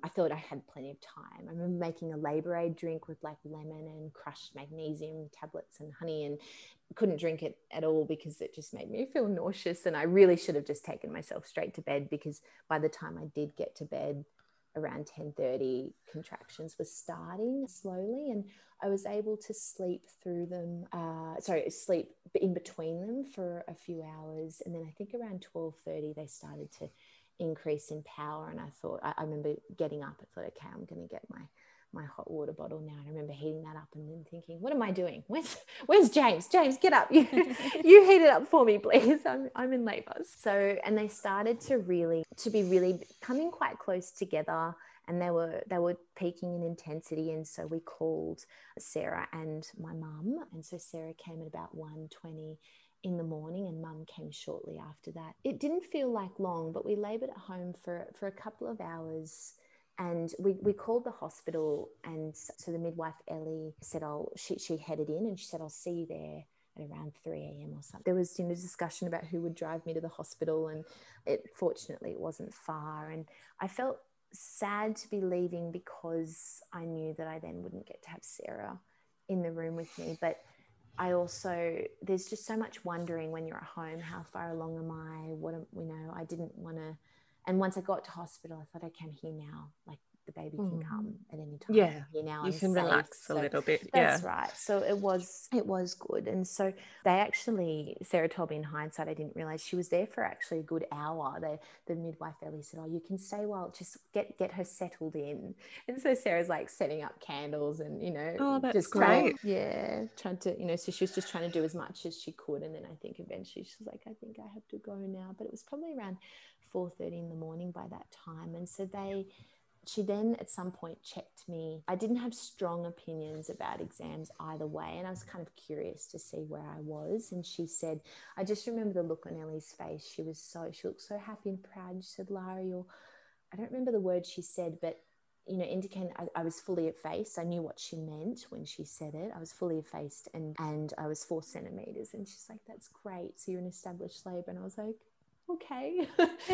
I thought I had plenty of time. I remember making a Labour Aid drink with like lemon and crushed magnesium tablets and honey, and couldn't drink it at all because it just made me feel nauseous. And I really should have just taken myself straight to bed, because by the time I did get to bed around ten thirty, contractions were starting slowly, and I was able to sleep through them, uh, sorry, sleep in between them for a few hours. And then I think around twelve thirty, they started to increase in power. And I thought, I, I remember getting up, I thought, okay, I'm going to get my my hot water bottle now. And I remember heating that up and then thinking, what am I doing? Where's, where's James? James, get up. You, you heat it up for me, please. I'm, I'm in labor. So, and they started to really, to be really coming quite close together, and they were, they were peaking in intensity. And so we called Sarah and my mum. And so Sarah came at about one twenty in the morning, and mum came shortly after that. It didn't feel like long, but we labored at home for, for a couple of hours. And we, we called the hospital, and so the midwife, Ellie, said, oh, she, she headed in, and she said, I'll see you there at around three a.m. or something. There was, you know, discussion about who would drive me to the hospital, and it fortunately it wasn't far. And I felt sad to be leaving because I knew that I then wouldn't get to have Sarah in the room with me. But I also, there's just so much wondering when you're at home, how far along am I? What am, you know, I didn't want to. And once I got to hospital, I thought, I can hear now, like the baby can Mm. come at any time. Yeah, Here now, you I'm can safe. relax So a little bit. that's Yeah, right. So it was, it was good. And so they actually, Sarah told me in hindsight, I didn't realize she was there for actually a good hour. They, the midwife, Ellie, said, oh, you can stay while, just get, get her settled in. And so Sarah's like setting up candles and, you know, Oh, that's just great. trying, yeah, trying to, you know, so she was just trying to do as much as she could. And then I think eventually she was like, I think I have to go now. But it was probably around four thirty in the morning by that time. And so they, she then at some point checked me. I didn't have strong opinions about exams either way, and I was kind of curious to see where I was. And she said, I just remember the look on Ellie's face. She was so, she looked so happy and proud. She said, Lara, you're, I don't remember the word she said, but you know, indicating I, I was fully effaced. I knew what she meant when she said it. I was fully effaced, and and I was four centimeters. And she's like, that's great. So you're in established labor. And I was like, okay.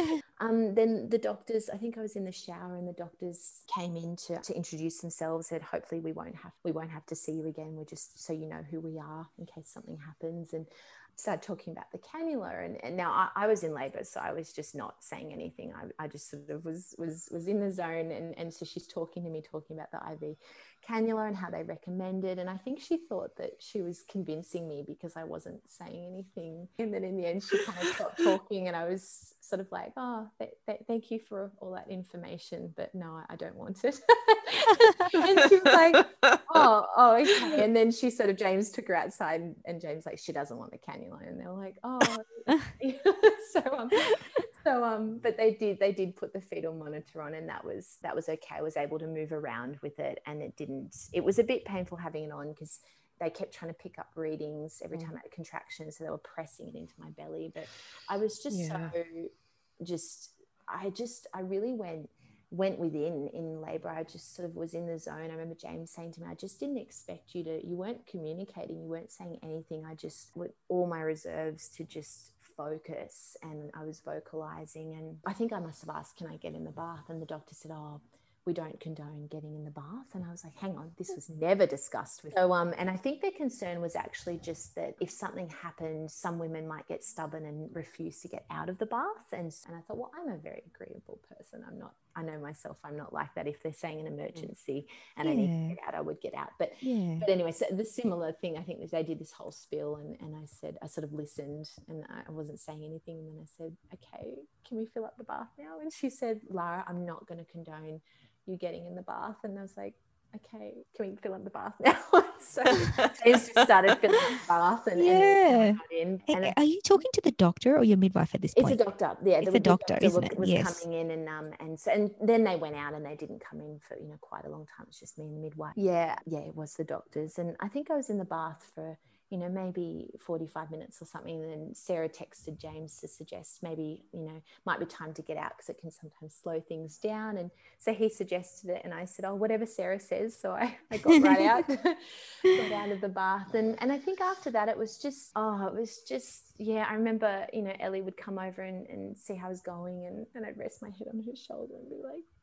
um, then the doctors, I think I was in the shower, and the doctors came in to, to introduce themselves, said, hopefully we won't have, we won't have to see you again. We're just so you know who we are in case something happens. And started talking about the cannula. And, and now I, I was in labor, so I was just not saying anything. I, I just sort of was, was, was in the zone. And, and so she's talking to me, talking about the I V cannula and how they recommend it. And I think she thought that she was convincing me because I wasn't saying anything. And then in the end, she kind of stopped talking, and I was sort of like, oh, th- th- thank you for all that information, but no, I, I don't want it. And she was like, oh, oh, okay. And then she sort of, James took her outside, and, and James like, she doesn't want the cannula. And they were like, oh. so um so um but they did they did put the fetal monitor on, and that was that was okay. I was able to move around with it, and it didn't, it was a bit painful having it on because they kept trying to pick up readings every time I had a contraction, so they were pressing it into my belly. But I was just yeah. so just I just I really went went within in labor. I just sort of was in the zone. I remember James saying to me, I just didn't expect you to, you weren't communicating, you weren't saying anything. I just put all my reserves to just focus, and I was vocalizing. And I think I must have asked, can I get in the bath? And the doctor said, oh, we don't condone getting in the bath. And I was like, hang on, this was never discussed with. So, um, and I think their concern was actually just that if something happened, some women might get stubborn and refuse to get out of the bath. And, and I thought, well, I'm a very agreeable person. I'm not, I know myself, I'm not like that. If they're saying an emergency and yeah. I need to get out, I would get out. But, yeah. but anyway, so the similar thing, I think they did this whole spiel, and, and I said, I sort of listened, and I wasn't saying anything. And then I said, okay, can we fill up the bath now? And she said, Lara, I'm not going to condone you getting in the bath. And I was like, okay, can we fill up the bath now? So James just started filling the bath, and, yeah. and got in. Hey, and are you talking to the doctor or your midwife at this point? It's a doctor. Yeah, it's the, a doctor, the doctor isn't was, it? was yes. coming in, and um, and so and then they went out, and they didn't come in for you know quite a long time. It's just me and the midwife. Yeah, yeah, it was the doctors, and I think I was in the bath for you know maybe forty-five minutes or something. And then Sarah texted James to suggest maybe you know might be time to get out because it can sometimes slow things down. And so he suggested it, and I said, oh, whatever Sarah says. So I, I got right out, got out of the bath, and and I think after that it was just oh it was just. Yeah, I remember, you know, Ellie would come over and, and see how I was going, and, and I'd rest my head on her shoulder and be like, is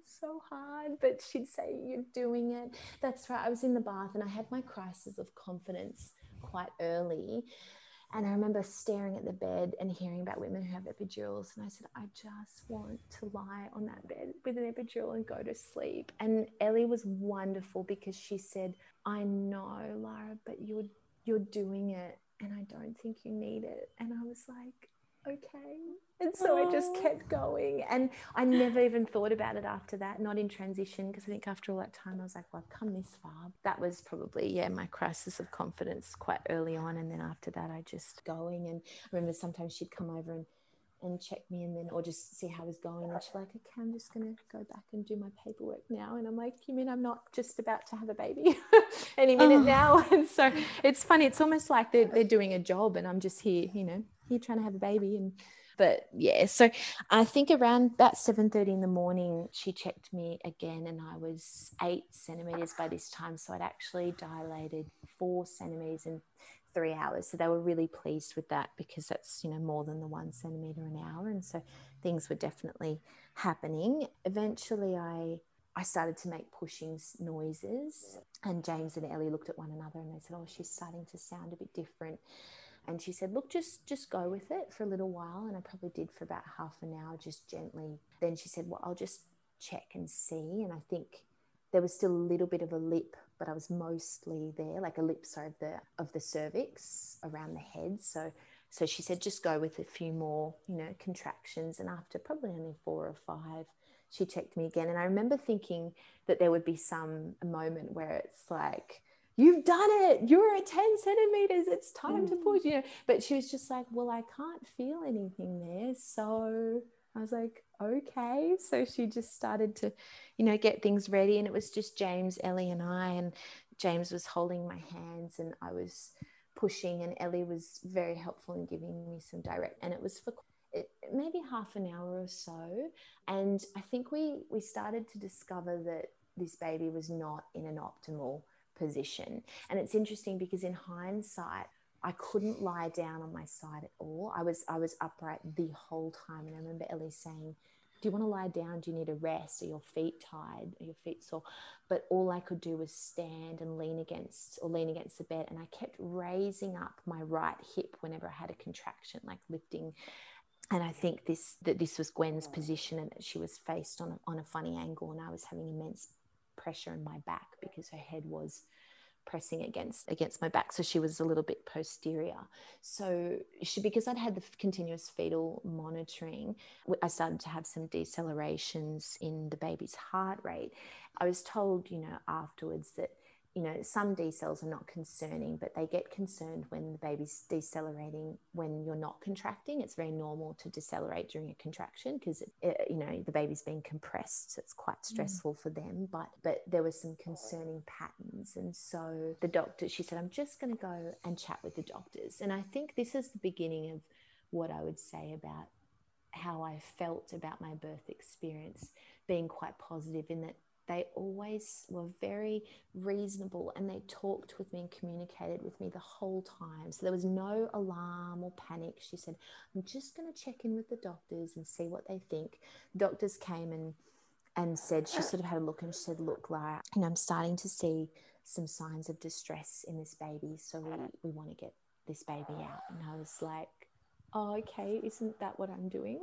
so hard. But she'd say, you're doing it. That's right. I was in the bath and I had my crisis of confidence quite early. And I remember staring at the bed and hearing about women who have epidurals. And I said, I just want to lie on that bed with an epidural and go to sleep. And Ellie was wonderful because she said, I know, Lara, but you're, you're doing it. And I don't think you need it. And I was like, okay. And so Aww. I just kept going. And I never even thought about it after that, not in transition, because I think after all that time, I was like, well, I've come this far. That was probably, yeah, my crisis of confidence quite early on. And then after that, I just going. And I remember sometimes she'd come over and, and check me and then, or just see how I was going. And she's like, okay, I'm just going to go back and do my paperwork now. And I'm like, you mean I'm not just about to have a baby any minute oh. now? And so it's funny. It's almost like they're, they're doing a job and I'm just here, you know, here trying to have a baby. And but yeah, so I think around about seven thirty in the morning, she checked me again and I was eight centimeters by this time. So I'd actually dilated four centimeters in three hours. So they were really pleased with that because that's, you know, more than the one centimeter an hour. And so things were definitely happening. Eventually I I started to make pushing noises and James and Ellie looked at one another and they said, oh, she's starting to sound a bit different. And she said, look, just just go with it for a little while. And I probably did for about half an hour, just gently. Then she said, well, I'll just check and see. And I think there was still a little bit of a lip, but I was mostly there, like a lip, sorry, of the, of the cervix around the head. So so she said, just go with a few more, you know, contractions. And after probably only four or five, she checked me again. And I remember thinking that there would be some moment where it's like, you've done it, you're at ten centimeters, it's time mm. to push, you know. But she was just like, well, I can't feel anything there. So I was like, okay. So she just started to, you know, get things ready. And it was just James, Ellie and I, and James was holding my hands and I was pushing and Ellie was very helpful in giving me some direct, and it was for maybe half an hour or so. And I think we, we started to discover that this baby was not in an optimal position. And it's interesting because in hindsight, I couldn't lie down on my side at all. I was I was upright the whole time. And I remember Ellie saying, do you want to lie down? Do you need a rest? Are your feet tired? Are your feet sore? But all I could do was stand and lean against or lean against the bed. And I kept raising up my right hip whenever I had a contraction, like lifting. And I think this that this was Gwen's position and that she was faced on a, on a funny angle and I was having immense pressure in my back because her head was pressing against against my back, so she was a little bit posterior. So she, because I'd had the continuous fetal monitoring, I started to have some decelerations in the baby's heart rate. I was told, you know, afterwards that, you know, some decels are not concerning, but they get concerned when the baby's decelerating when you're not contracting. It's very normal to decelerate during a contraction because, you know, the baby's being compressed. So it's quite stressful mm. for them. But but there were some concerning patterns. And so the doctor, she said, I'm just going to go and chat with the doctors. And I think this is the beginning of what I would say about how I felt about my birth experience, being quite positive in that they always were very reasonable and they talked with me and communicated with me the whole time. So there was no alarm or panic. She said, I'm just going to check in with the doctors and see what they think. Doctors came and and said, she sort of had a look and she said, look, Lara, you know, I'm starting to see some signs of distress in this baby. So we, we want to get this baby out. And I was like, oh, okay, isn't that what I'm doing?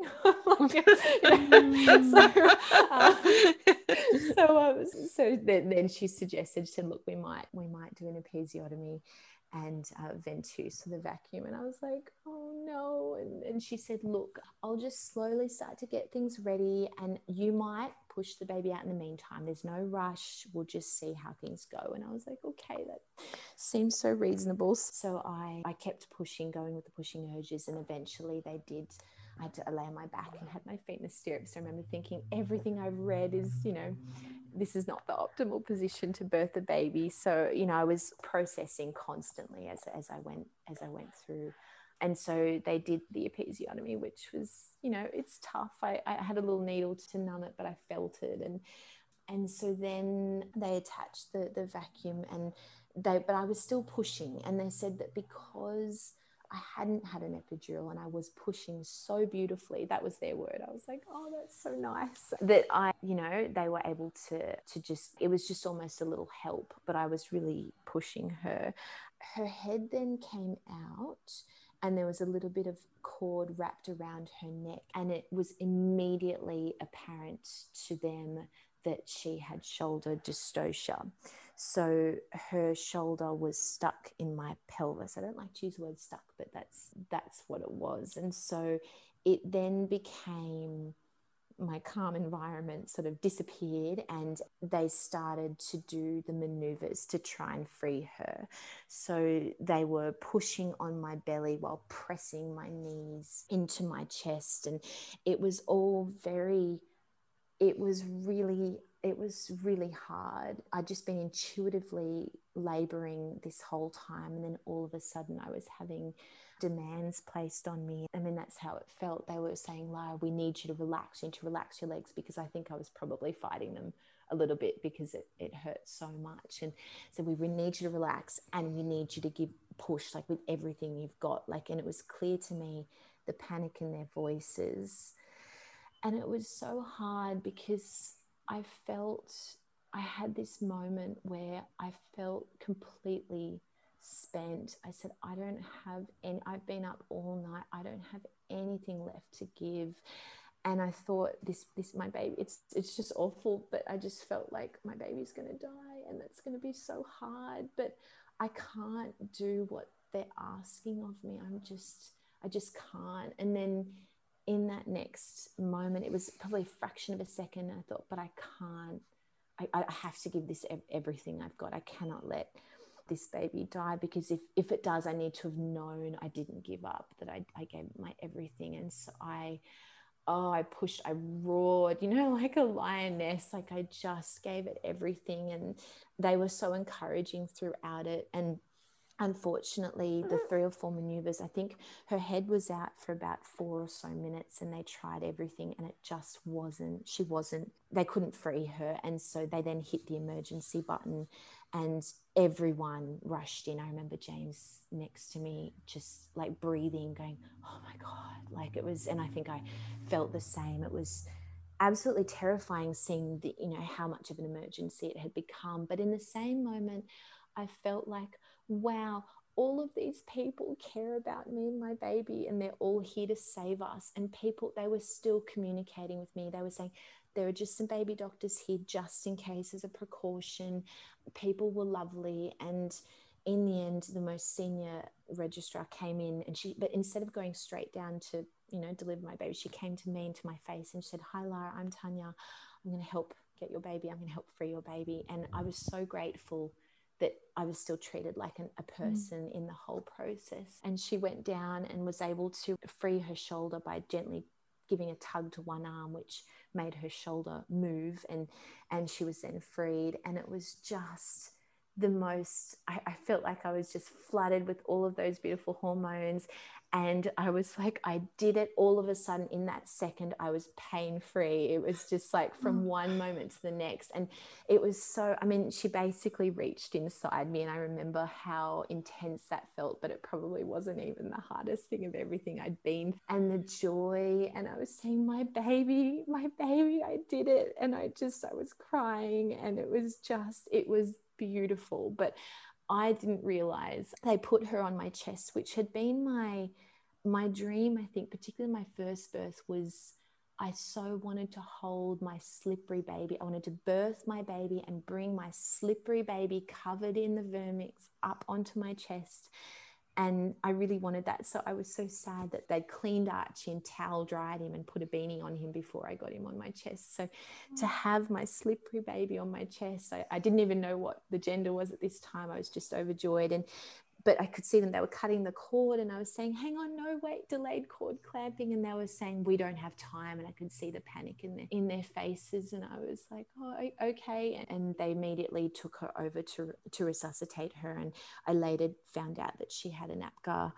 so, um, so, um, so then, then she suggested, she said, look, we might we might do an episiotomy and uh, ventouse for the vacuum. And I was like, oh no. And, and she said, look, I'll just slowly start to get things ready and you might push the baby out in the meantime. There's no rush. We'll just see how things go. And I was like, okay, that seems so reasonable. So I, I kept pushing, going with the pushing urges, and eventually they did. I had to lay on my back and had my feet in the stirrups. So I remember thinking everything I've read is, you know, this is not the optimal position to birth a baby. So, you know, I was processing constantly as, as I went, as I went through. And so they did the episiotomy, which was, you know, it's tough. I, I had a little needle to numb it, but I felt it. And, and so then they attached the, the vacuum and they, but I was still pushing. And they said that because I hadn't had an epidural and I was pushing so beautifully. That was their word. I was like, oh, that's so nice. That I, you know, they were able to, to just, it was just almost a little help, but I was really pushing her. Her head then came out and there was a little bit of cord wrapped around her neck, and it was immediately apparent to them that she had shoulder dystocia. So her shoulder was stuck in my pelvis. I don't like to use the word stuck, but that's that's what it was. And so it then became, my calm environment sort of disappeared, and they started to do the maneuvers to try and free her. So they were pushing on my belly while pressing my knees into my chest, and it was all very, it was really, it was really hard. I'd just been intuitively laboring this whole time, and then all of a sudden I was having demands placed on me. I mean, that's how it felt. They were saying, Lara, we need you to relax, you need to relax your legs, because I think I was probably fighting them a little bit because it, it hurt so much. And so we need you to relax, and we need you to give push, like with everything you've got. Like, and it was clear to me, the panic in their voices. And it was so hard because I felt, I had this moment where I felt completely spent. I said, I don't have any, I've been up all night. I don't have anything left to give. And I thought, this, this, my baby, it's, it's just awful. But I just felt like my baby's going to die, and that's going to be so hard. But I can't do what they're asking of me. I'm just, I just can't. And then in that next moment, it was probably a fraction of a second, I thought, but I can't, I, I have to give this everything I've got. I cannot let this baby die, because if, if it does, I need to have known I didn't give up, that I, I gave my everything. And so I, oh, I pushed, I roared, you know, like a lioness, like I just gave it everything. And they were so encouraging throughout it. And unfortunately, the three or four maneuvers, I think her head was out for about four or so minutes, and they tried everything and it just wasn't, she wasn't, they couldn't free her. And so they then hit the emergency button and everyone rushed in. I remember James next to me just like breathing, going, oh my God, like it was, and I think I felt the same. It was absolutely terrifying seeing the, you know, how much of an emergency it had become. But in the same moment, I felt like, wow, all of these people care about me and my baby, and they're all here to save us. And people, they were still communicating with me. They were saying, there are just some baby doctors here just in case, as a precaution. People were lovely. And in the end, the most senior registrar came in, and she, but instead of going straight down to, you know, deliver my baby, she came to me and to my face and she said, hi, Lara, I'm Tanya. I'm going to help get your baby. I'm going to help free your baby. And I was so grateful that I was still treated like an, a person mm. in the whole process. And she went down and was able to free her shoulder by gently giving a tug to one arm, which made her shoulder move, and and she was then freed. And it was just the most, I, I felt like I was just flooded with all of those beautiful hormones. And I was like, I did it. All of a sudden in that second, I was pain-free. It was just like from one moment to the next. And it was so, I mean, she basically reached inside me, and I remember how intense that felt, but it probably wasn't even the hardest thing of everything I'd been. And the joy, and I was saying, my baby, my baby, I did it. And I just, I was crying, and it was just, it was beautiful. But I didn't realize they put her on my chest, which had been my my dream. I think particularly my first birth was, I so wanted to hold my slippery baby. I wanted to birth my baby and bring my slippery baby covered in the vermix up onto my chest. And I really wanted that. So I was so sad that they'd cleaned Archie and towel dried him and put a beanie on him before I got him on my chest. So to have my slippery baby on my chest, I, I didn't even know what the gender was at this time. I was just overjoyed. And but I could see them, they were cutting the cord, and I was saying, hang on, no, wait, delayed cord clamping. And they were saying, we don't have time. And I could see the panic in their, in their faces. And I was like, oh, okay. And they immediately took her over to, to resuscitate her. And I later found out that she had an APGAR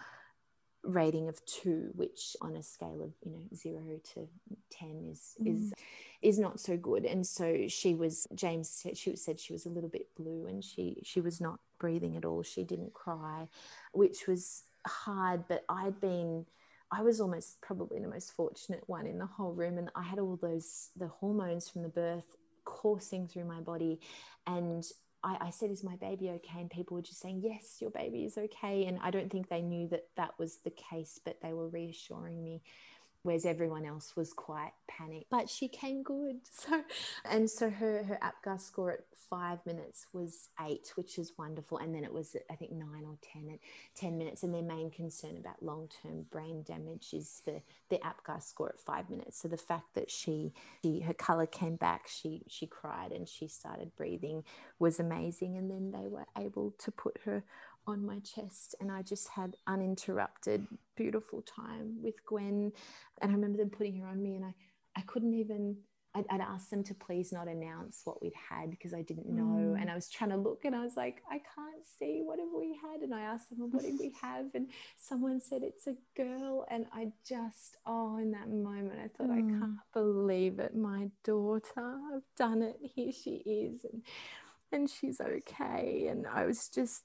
rating of two, which on a scale of, you know, zero to ten is mm. is is not so good. And so she was, James said, she said she was a little bit blue, and she she was not breathing at all. She didn't cry, which was hard, but I'd been, I was almost probably the most fortunate one in the whole room. And I had all those, the hormones from the birth coursing through my body. And I, I said, is my baby okay? And people were just saying, yes, your baby is okay. And I don't think they knew that that was the case, but they were reassuring me, whereas everyone else was quite panicked. But she came good. So, and so her, her APGAR score at five minutes was eight, which is wonderful. And then it was, I think, nine or ten at ten minutes. And their main concern about long-term brain damage is the, the APGAR score at five minutes. So the fact that she, she her colour came back, she, she cried and she started breathing was amazing. And then they were able to put her on my chest, and I just had uninterrupted, beautiful time with Gwen. And I remember them putting her on me, and I, I couldn't even, I'd, I'd asked them to please not announce what we'd had because I didn't know. Mm. And I was trying to look, and I was like, I can't see, what have we had? And I asked them, well, what did we have? And someone said, it's a girl. And I just, oh, in that moment, I thought, mm. I can't believe it. My daughter, I've done it. Here she is. And, and she's okay. And I was just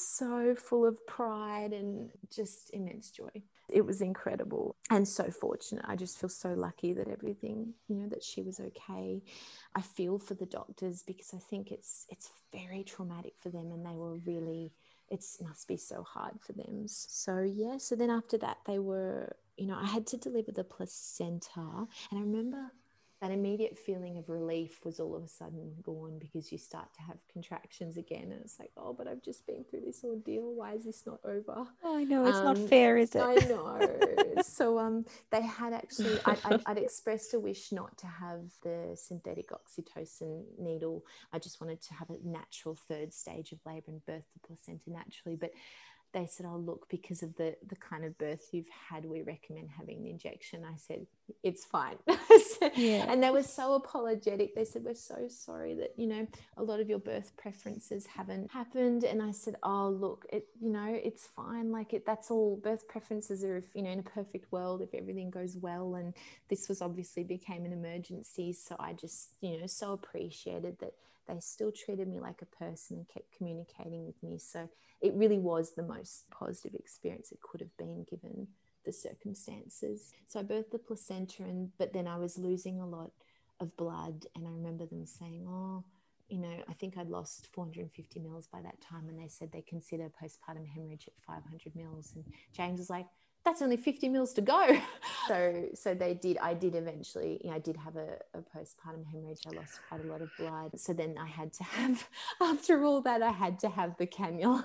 so full of pride and just immense joy. It was incredible and so fortunate. I just feel so lucky that everything, you know, that she was okay. I feel for the doctors because I think it's it's very traumatic for them, and they were really, it must be so hard for them. So yeah, so then after that they were, you know, I had to deliver the placenta, and I remember that immediate feeling of relief was all of a sudden gone because you start to have contractions again. And it's like, oh, but I've just been through this ordeal. Why is this not over? Oh, I know. It's um, not fair, is it? I know. So um, they had actually, I, I, I'd expressed a wish not to have the synthetic oxytocin needle. I just wanted to have a natural third stage of labour and birth the placenta naturally. But they said, oh, look, because of the, the kind of birth you've had, we recommend having the injection. I said, it's fine. Yeah. And they were so apologetic. They said, we're so sorry that, you know, a lot of your birth preferences haven't happened. And I said, oh, look, it, you know, it's fine. Like it, that's all. Birth preferences are, if, you know, in a perfect world, if everything goes well. And this was obviously became an emergency. So I just, you know, so appreciated that they still treated me like a person and kept communicating with me. So it really was the most positive experience it could have been given the circumstances. So I birthed the placenta, and but then I was losing a lot of blood, and I remember them saying, oh, you know, I think I'd lost four hundred fifty mils by that time, and they said they consider postpartum hemorrhage at five hundred mils. And James was like, that's only fifty mils to go. So so they did, I did eventually, you know, I did have a, a postpartum hemorrhage. I lost quite a lot of blood. So then I had to have, after all that, I had to have the cannula.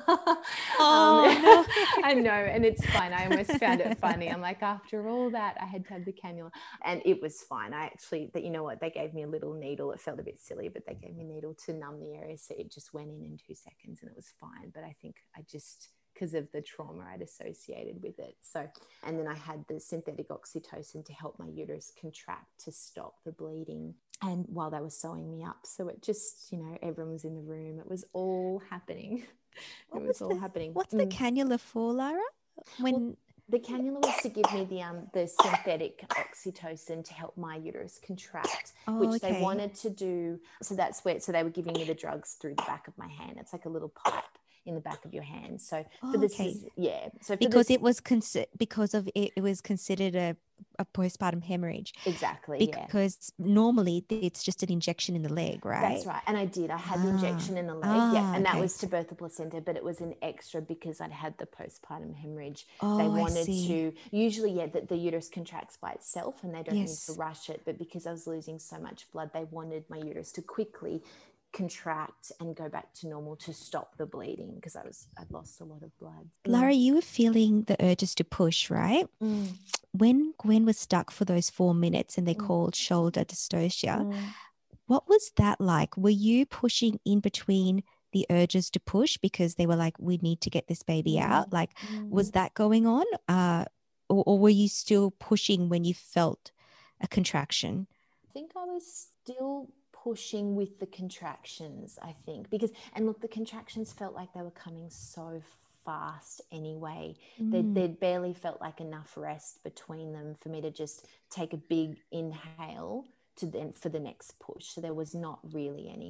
Oh, um, no. I know, and it's fine. I almost found it funny. I'm like, after all that, I had to have the cannula. And it was fine. I actually, that you know what, they gave me a little needle. It felt a bit silly, but they gave me a needle to numb the area. So it just went in in two seconds and it was fine. But I think I just, because of the trauma I'd associated with it. So, and then I had the synthetic oxytocin to help my uterus contract to stop the bleeding. And while they were sewing me up, so it just, you know, everyone was in the room. It was all happening. What it was, was all the, happening. What's the mm. cannula for, Lara? When well, the cannula was to give me the um the synthetic oxytocin to help my uterus contract, oh, which okay. they wanted to do. So that's where, so they were giving me the drugs through the back of my hand. It's like a little pipe in the back of your hand. So oh, for this okay. is, yeah. So for because this, it was consi- because of it, it was considered a, a postpartum hemorrhage. Exactly. Because yeah. normally it's just an injection in the leg, right? That's right. And I did. I had ah. the injection in the leg. Ah, yeah. And okay. that was to birth the placenta, but it was an extra because I'd had the postpartum hemorrhage. Oh, they wanted I see. to, usually, yeah, that the uterus contracts by itself and they don't yes. need to rush it. But because I was losing so much blood, they wanted my uterus to quickly contract and go back to normal to stop the bleeding because I was I'd lost a lot of blood. Lara, you were feeling the urges to push, right? Mm. When Gwen was stuck for those four minutes and they mm. called shoulder dystocia, mm. what was that like? Were you pushing in between the urges to push because they were like, we need to get this baby mm. out? Like, mm. was that going on? Uh, or, or were you still pushing when you felt a contraction? I think I was still pushing with the contractions, I think, because, and look, the contractions felt like they were coming so fast anyway. Mm. They'd, they'd barely felt like enough rest between them for me to just take a big inhale to then for the next push. So there was not really any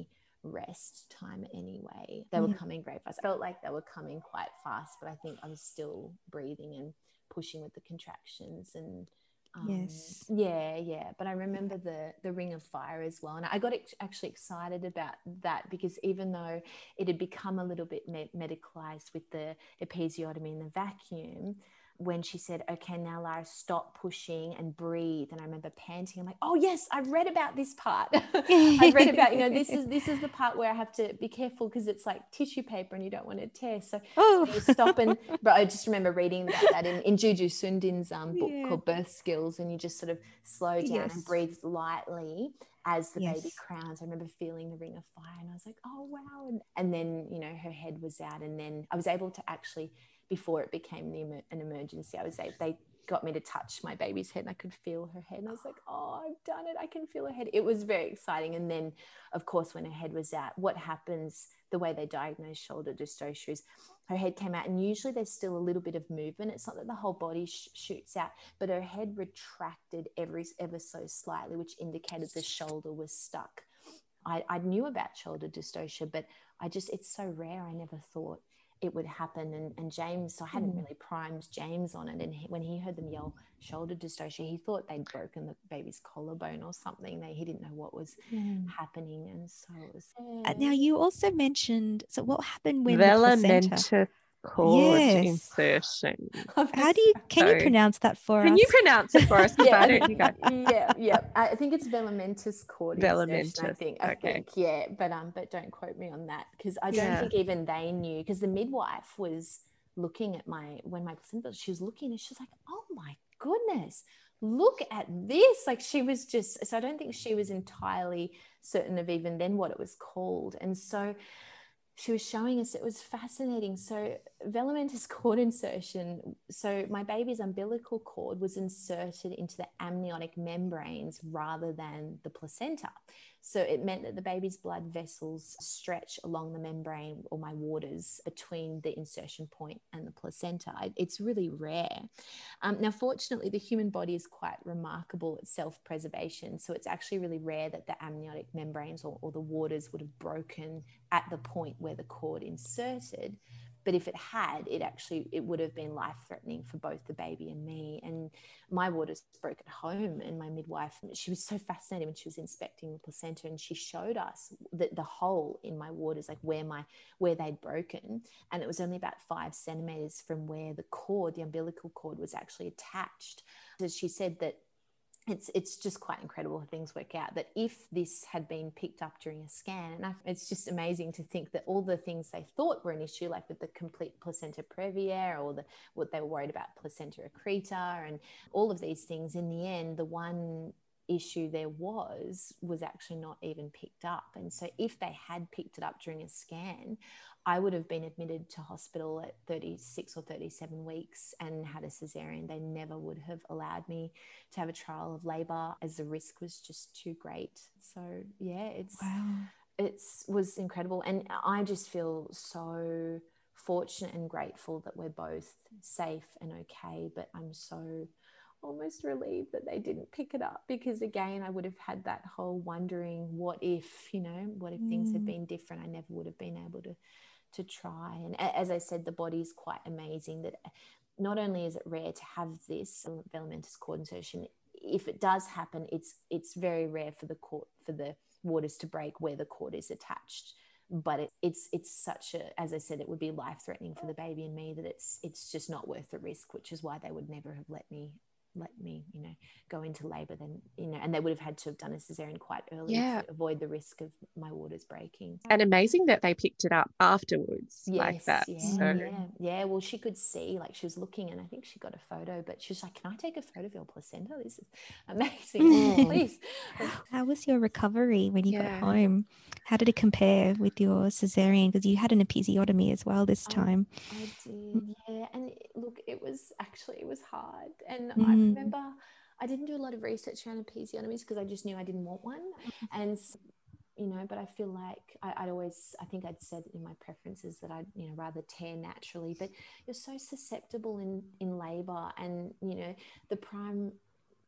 rest time anyway. They were Yeah. coming very fast. I felt like they were coming quite fast, but I think I was still breathing and pushing with the contractions. And um, Yes. yeah, yeah. But I remember the the ring of fire as well. And I got ex- actually excited about that, because even though it had become a little bit med- medicalized with the episiotomy and the vacuum, when she said, okay, now Lara, stop pushing and breathe. And I remember panting. I'm like, oh yes, I've read about this part. I've read about, you know, this is, this is the part where I have to be careful because it's like tissue paper and you don't want to tear. So, Oh. so you stop and, but I just remember reading about that in, in Juju Sundin's um, book Yeah. called Birth Skills. And you just sort of slow down Yes. and breathe lightly as the Yes. baby crowns. I remember feeling the ring of fire and I was like, oh, wow. And, and then, you know, her head was out, and then I was able to actually, before it became the, an emergency, I was able, they got me to touch my baby's head and I could feel her head. And I was like, oh, I've done it. I can feel her head. It was very exciting. And then, of course, when her head was out, what happens, the way they diagnose shoulder dystocia is her head came out, and usually there's still a little bit of movement. It's not that the whole body sh- shoots out, but her head retracted every ever so slightly, which indicated the shoulder was stuck. I, I knew about shoulder dystocia, but I just, it's so rare. I never thought it would happen. And, and James, so I hadn't really primed James on it. And he, when he heard them yell shoulder dystocia, he thought they'd broken the baby's collarbone or something. They, he didn't know what was Mm. happening. And so it was. Uh, Now, you also mentioned, so what happened when the placenta? Velamentous cord Yes. insertion. How do you, can you So- pronounce that for us? Can you pronounce it for us? Because I don't think I. yeah, yeah. I think it's velamentous cord insertion. I Velamentous, think. I okay. think. Yeah, but um, but don't quote me on that, because I don't Yeah. think even they knew. Because the midwife was looking at my when my placenta. She was looking and she was like, "Oh my goodness, look at this!" Like she was just. So I don't think she was entirely certain of even then what it was called, and so. She was showing us, it was fascinating. So velamentous cord insertion, so my baby's umbilical cord was inserted into the amniotic membranes rather than the placenta. So it meant that the baby's blood vessels stretch along the membrane, or my waters, between the insertion point and the placenta. It's really rare. Um, now, fortunately, the human body is quite remarkable at self-preservation. So it's actually really rare that the amniotic membranes or, or the waters would have broken at the point where the cord inserted. But if it had, it actually, it would have been life-threatening for both the baby and me. And my waters broke at home, and my midwife, she was so fascinated when she was inspecting the placenta, and she showed us the, the hole in my waters, like where my, where they'd broken. And it was only about five centimeters from where the cord, the umbilical cord, was actually attached. So she said that It's it's just quite incredible how things work out, that if this had been picked up during a scan, and I, it's just amazing to think that all the things they thought were an issue, like with the complete placenta previa, or the what they were worried about, placenta accreta, and all of these things, in the end, the one issue there was was actually not even picked up. And so if they had picked it up during a scan, I would have been admitted to hospital at thirty-six or thirty-seven weeks and had a cesarean. They never would have allowed me to have a trial of labour, as the risk was just too great. So yeah, it's Wow. it's was incredible. And I just feel so fortunate and grateful that we're both safe and okay. But I'm so almost relieved that they didn't pick it up, because again, I would have had that whole wondering, what if, you know, what if things had been different? I never would have been able to to try. And as I said, the body is quite amazing, that not only is it rare to have this velamentous cord insertion, if it does happen, it's it's very rare for the cord, for the waters to break where the cord is attached. But it, it's it's such a, as I said, it would be life-threatening for the baby and me, that it's it's just not worth the risk, which is why they would never have let me let me, you know, go into labour then, you know, and they would have had to have done a cesarean quite early Yeah. to avoid the risk of my waters breaking. And amazing that they picked it up afterwards Yes, like that. yeah, So yeah, yeah. Well, she could see, like she was looking, and I think she got a photo, but she was like, "Can I take a photo of your placenta? This is amazing, Mm. please." How was your recovery when you Yeah. got home? How did it compare with your cesarean? Because you had an episiotomy as well this I- time. I did, yeah. And it, look, it was actually, it was hard. And I Mm. remember I didn't do a lot of research around episiotomies, because I just knew I didn't want one. And, you know, but I feel like I, I'd always, I think I'd said in my preferences that I'd, you know, rather tear naturally. But you're so susceptible in, in labour. And, you know, the prime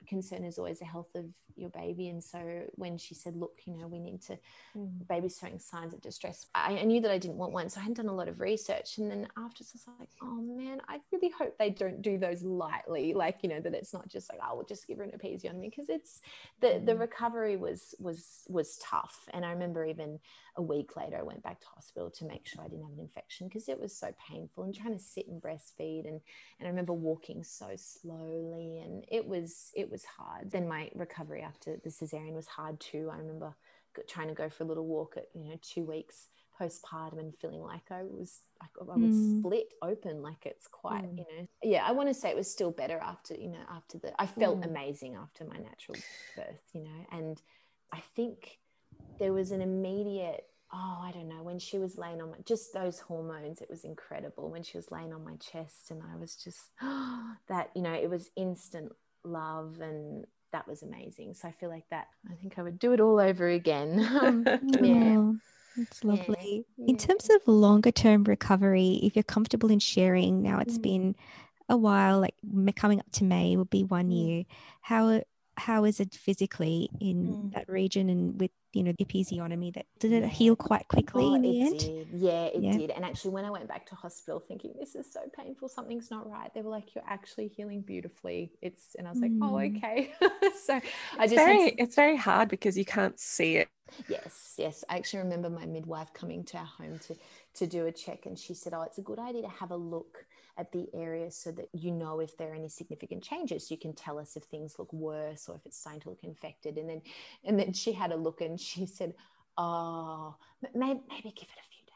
concern is always the health of your baby. And so when she said, look, you know, we need to, Mm. baby's showing signs of distress, I, I knew that I didn't want one. So I hadn't done a lot of research. And then after, I was like, oh man, I really hope they don't do those lightly. Like, you know, that it's not just like, oh, we'll just give her an episiotomy, because it's the, Mm. the recovery was, was, was tough. And I remember even a week later, I went back to hospital to make sure I didn't have an infection, because it was so painful, and trying to sit and breastfeed. And, and I remember walking so slowly, and it was, it was hard. Then my recovery after the cesarean was hard too. I remember trying to go for a little walk at, you know, two weeks postpartum and feeling like I was, like I would Mm. split open. Like it's quite, Mm. you know, yeah, I want to say it was still better after, you know, after the, I felt Mm. amazing after my natural birth, you know, and I think there was an immediate, oh, I don't know, when she was laying on my, just those hormones, it was incredible when she was laying on my chest, and I was just, oh, that, you know, it was instant love, and that was amazing. So I feel like that, I think I would do it all over again. Um, yeah. Oh, that's lovely. Yeah. In Yeah. terms of longer term recovery, if you're comfortable in sharing, now it's Mm. been a while, like m- coming up to May will be one Mm. year. How how is it physically in Mm. that region, and with, you know, the episiotomy, that did it Yeah. heal quite quickly Oh, in the it end? did. Yeah, it Yeah. did. And actually, when I went back to hospital thinking, this is so painful, something's not right, they were like, you're actually healing beautifully. It's, and I was like, oh, Mm. okay. So I It's just very, had to, it's very hard because you can't see it. yes, yes. I actually remember my midwife coming to our home to, to do a check, and she said, oh, it's a good idea to have a look at the area so that you know if there are any significant changes. You can tell us if things look worse or if it's starting to look infected. And then, and then she had a look, and she said, oh, maybe, maybe give it a few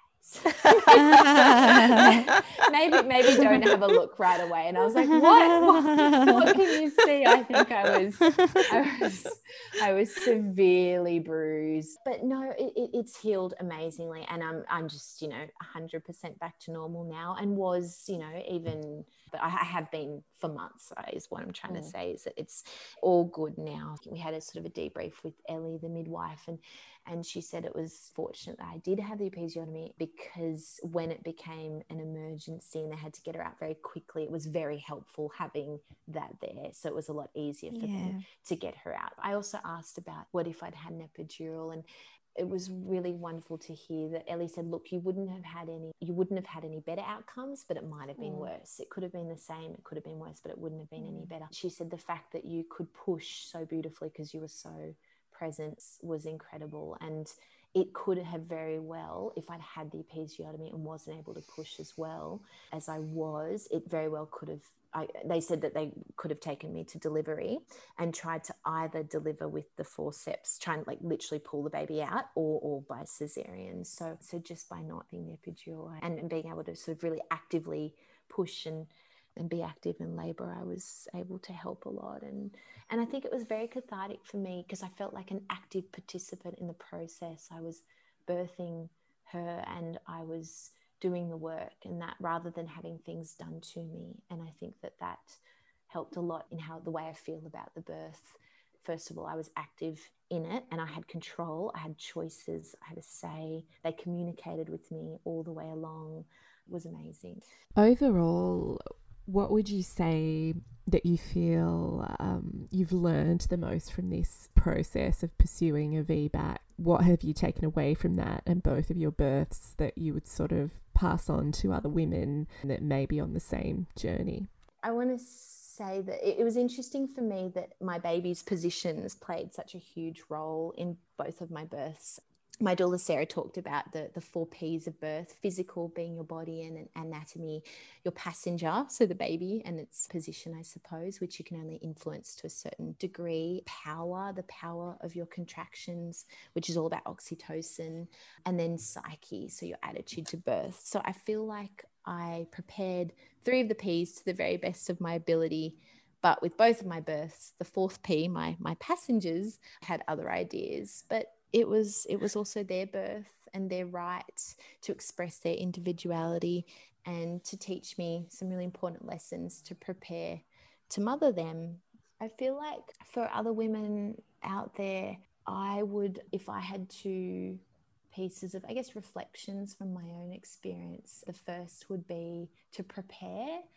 maybe maybe don't have a look right away. And I was like, what what, what can you see? I think I was I was I was severely bruised, but no, it, it, it's healed amazingly, and I'm I'm just, you know, one hundred percent back to normal now, and was, you know, even, but I have been for months, is what I'm trying Mm. to say, is that it's all good now. We had a sort of a debrief with Ellie, the midwife, and and she said it was fortunate that I did have the episiotomy, because when it became an emergency and they had to get her out very quickly, it was very helpful having that there. So it was a lot easier for Yeah. them to get her out. I also asked about what if I'd had an epidural, and it was really wonderful to hear that Ellie said, look, you wouldn't have had any, you wouldn't have had any better outcomes, but it might have been Mm. worse. It could have been the same, it could have been worse, but it wouldn't have been any Mm. better. She said the fact that you could push so beautifully because you were so present was incredible. And it could have very well, if I'd had the episiotomy and wasn't able to push as well as I was, it very well could have, I, they said that they could have taken me to delivery and tried to either deliver with the forceps, trying to like literally pull the baby out, or, or by cesarean. So, so just by not being the epidural and, and being able to sort of really actively push and and be active in labor, I was able to help a lot. And and I think it was very cathartic for me, because I felt like an active participant in the process. I was birthing her and I was doing the work, and that, rather than having things done to me. And I think that that helped a lot in how, the way I feel about the birth. First of all, I was active in it and I had control, I had choices, I had a say. They communicated with me all the way along. It was amazing. Overall, what would you say that you feel um, you've learned the most from this process of pursuing a V BAC? What have you taken away from that and both of your births that you would sort of pass on to other women that may be on the same journey? I want to say that it, it was interesting for me that my baby's positions played such a huge role in both of my births. My doula Sarah talked about the, the four P's of birth: physical being your body and anatomy, your passenger, so the baby and its position, I suppose, which you can only influence to a certain degree, power, the power of your contractions, which is all about oxytocin, and then psyche, so your attitude to birth. So I feel like I prepared three of the P's to the very best of my ability. But with both of my births, the fourth P, my my passengers, had other ideas. But it was it was also their birth and their right to express their individuality and to teach me some really important lessons to prepare to mother them. I feel like for other women out there, I would, if I had two pieces of, I guess, reflections from my own experience, the first would be to prepare.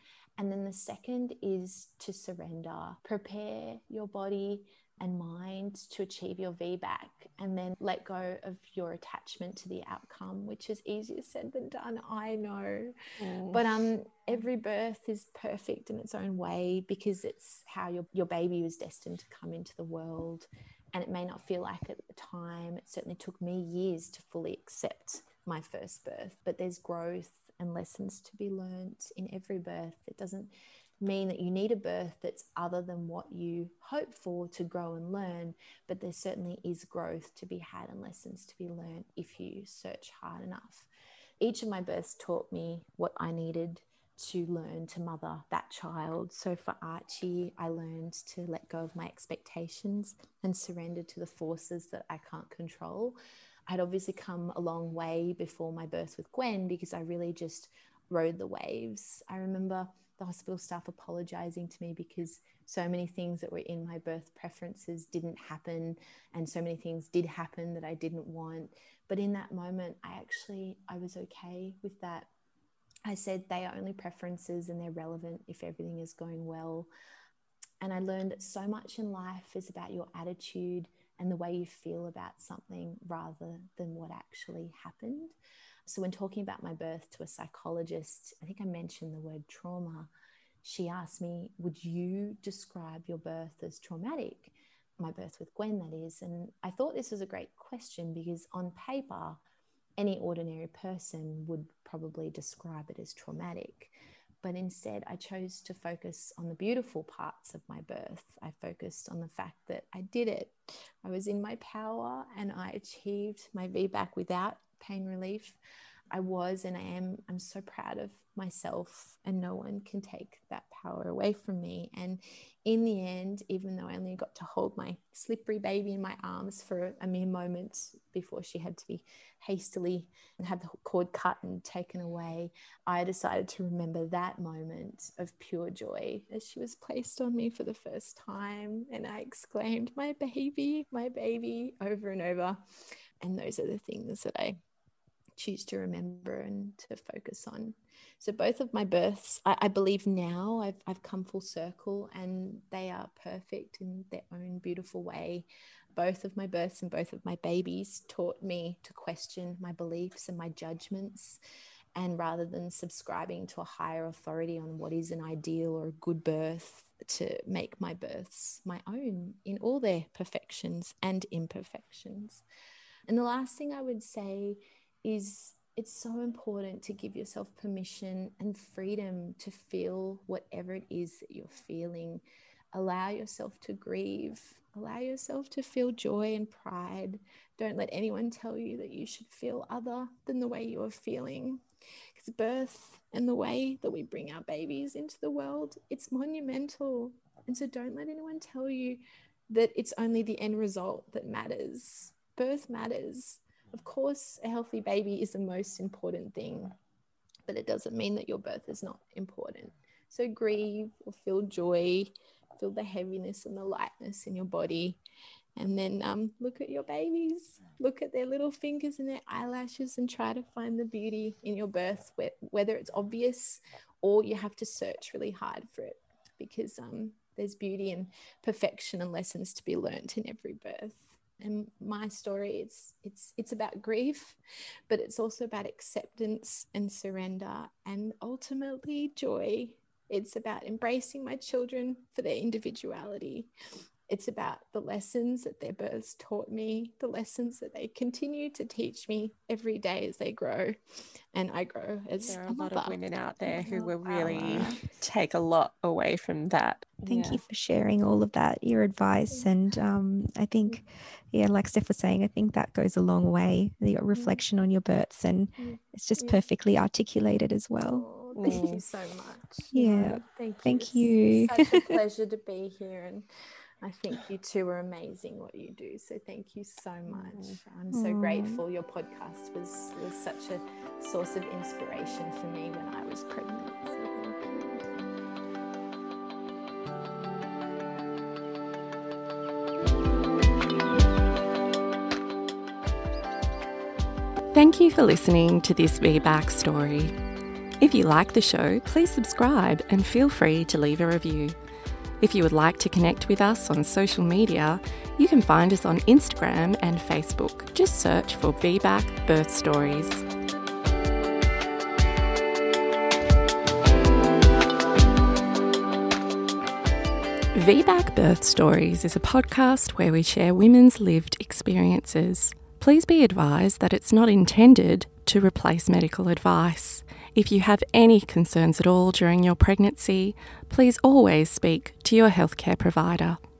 And then the second is to surrender. Prepare your body and mind to achieve your V BAC, and then let go of your attachment to the outcome, which is easier said than done, I know. Mm. But um, every birth is perfect in its own way, because it's how your, your baby was destined to come into the world. And it may not feel like it at the time. It certainly took me years to fully accept my first birth, but there's growth and lessons to be learned in every birth. It doesn't mean that you need a birth that's other than what you hope for to grow and learn, but there certainly is growth to be had and lessons to be learned if you search hard enough. Each of my births taught me what I needed to learn to mother that child. So for Archie, I learned to let go of my expectations and surrender to the forces that I can't control. I'd obviously come a long way before my birth with Gwen, because I really just rode the waves. I remember the hospital staff apologizing to me because so many things that were in my birth preferences didn't happen, and so many things did happen that I didn't want. But in that moment, I actually, I was okay with that. I said they are only preferences and they're relevant if everything is going well. And I learned that so much in life is about your attitude and the way you feel about something rather than what actually happened. So when talking about my birth to a psychologist, I think I mentioned the word trauma. She asked me, would you describe your birth as traumatic? My birth with Gwen, that is. And I thought this was a great question, because on paper, any ordinary person would probably describe it as traumatic. But instead, I chose to focus on the beautiful parts of my birth. I focused on the fact that I did it. I was in my power and I achieved my V BAC without pain relief. I was and I am, I'm so proud of myself, and no one can take that power away from me. And in the end, even though I only got to hold my slippery baby in my arms for a mere moment before she had to be hastily and have the cord cut and taken away, I decided to remember that moment of pure joy as she was placed on me for the first time. And I exclaimed, my baby, my baby, over and over. And those are the things that I choose to remember and to focus on. So both of my births, I, I believe now I've, I've come full circle, and they are perfect in their own beautiful way. Both of my births and both of my babies taught me to question my beliefs and my judgments. And rather than subscribing to a higher authority on what is an ideal or a good birth, to make my births my own in all their perfections and imperfections. And the last thing I would say is it's so important to give yourself permission and freedom to feel whatever it is that you're feeling. Allow yourself to grieve. Allow yourself to feel joy and pride. Don't let anyone tell you that you should feel other than the way you are feeling. Because birth and the way that we bring our babies into the world, it's monumental. And so don't let anyone tell you that it's only the end result that matters. Birth matters. Of course, a healthy baby is the most important thing, but it doesn't mean that your birth is not important. So grieve or feel joy, feel the heaviness and the lightness in your body, and then um, look at your babies, look at their little fingers and their eyelashes, and try to find the beauty in your birth, whether it's obvious or you have to search really hard for it, because um, there's beauty and perfection and lessons to be learned in every birth. And my story, it's it's it's about grief, but it's also about acceptance and surrender, and ultimately joy. It's about embracing my children for their individuality. It's about the lessons that their births taught me, the lessons that they continue to teach me every day as they grow, and I grow as there are a, a lot mother. of women out there who will really take a lot away from that. Thank Yeah. you for sharing all of that, your advice. And um, I think, yeah, like Steph was saying, I think that goes a long way, the reflection on your births, and it's just Yeah. perfectly articulated as well. Oh, thank you so much. Yeah. No, thank you. Thank It's you. such a pleasure to be here, and I think you two are amazing what you do. So thank you so much. I'm so Aww. grateful. Your podcast was was such a source of inspiration for me when I was pregnant. So thank you. Thank you for listening to this V BAC story. If If you like the show, please subscribe and feel free to leave a review. If you would like to connect with us on social media, you can find us on Instagram and Facebook. Just search for V BAC Birth Stories. V BAC Birth Stories is a podcast where we share women's lived experiences. Please be advised that it's not intended to replace medical advice. If you have any concerns at all during your pregnancy, please always speak to your healthcare provider.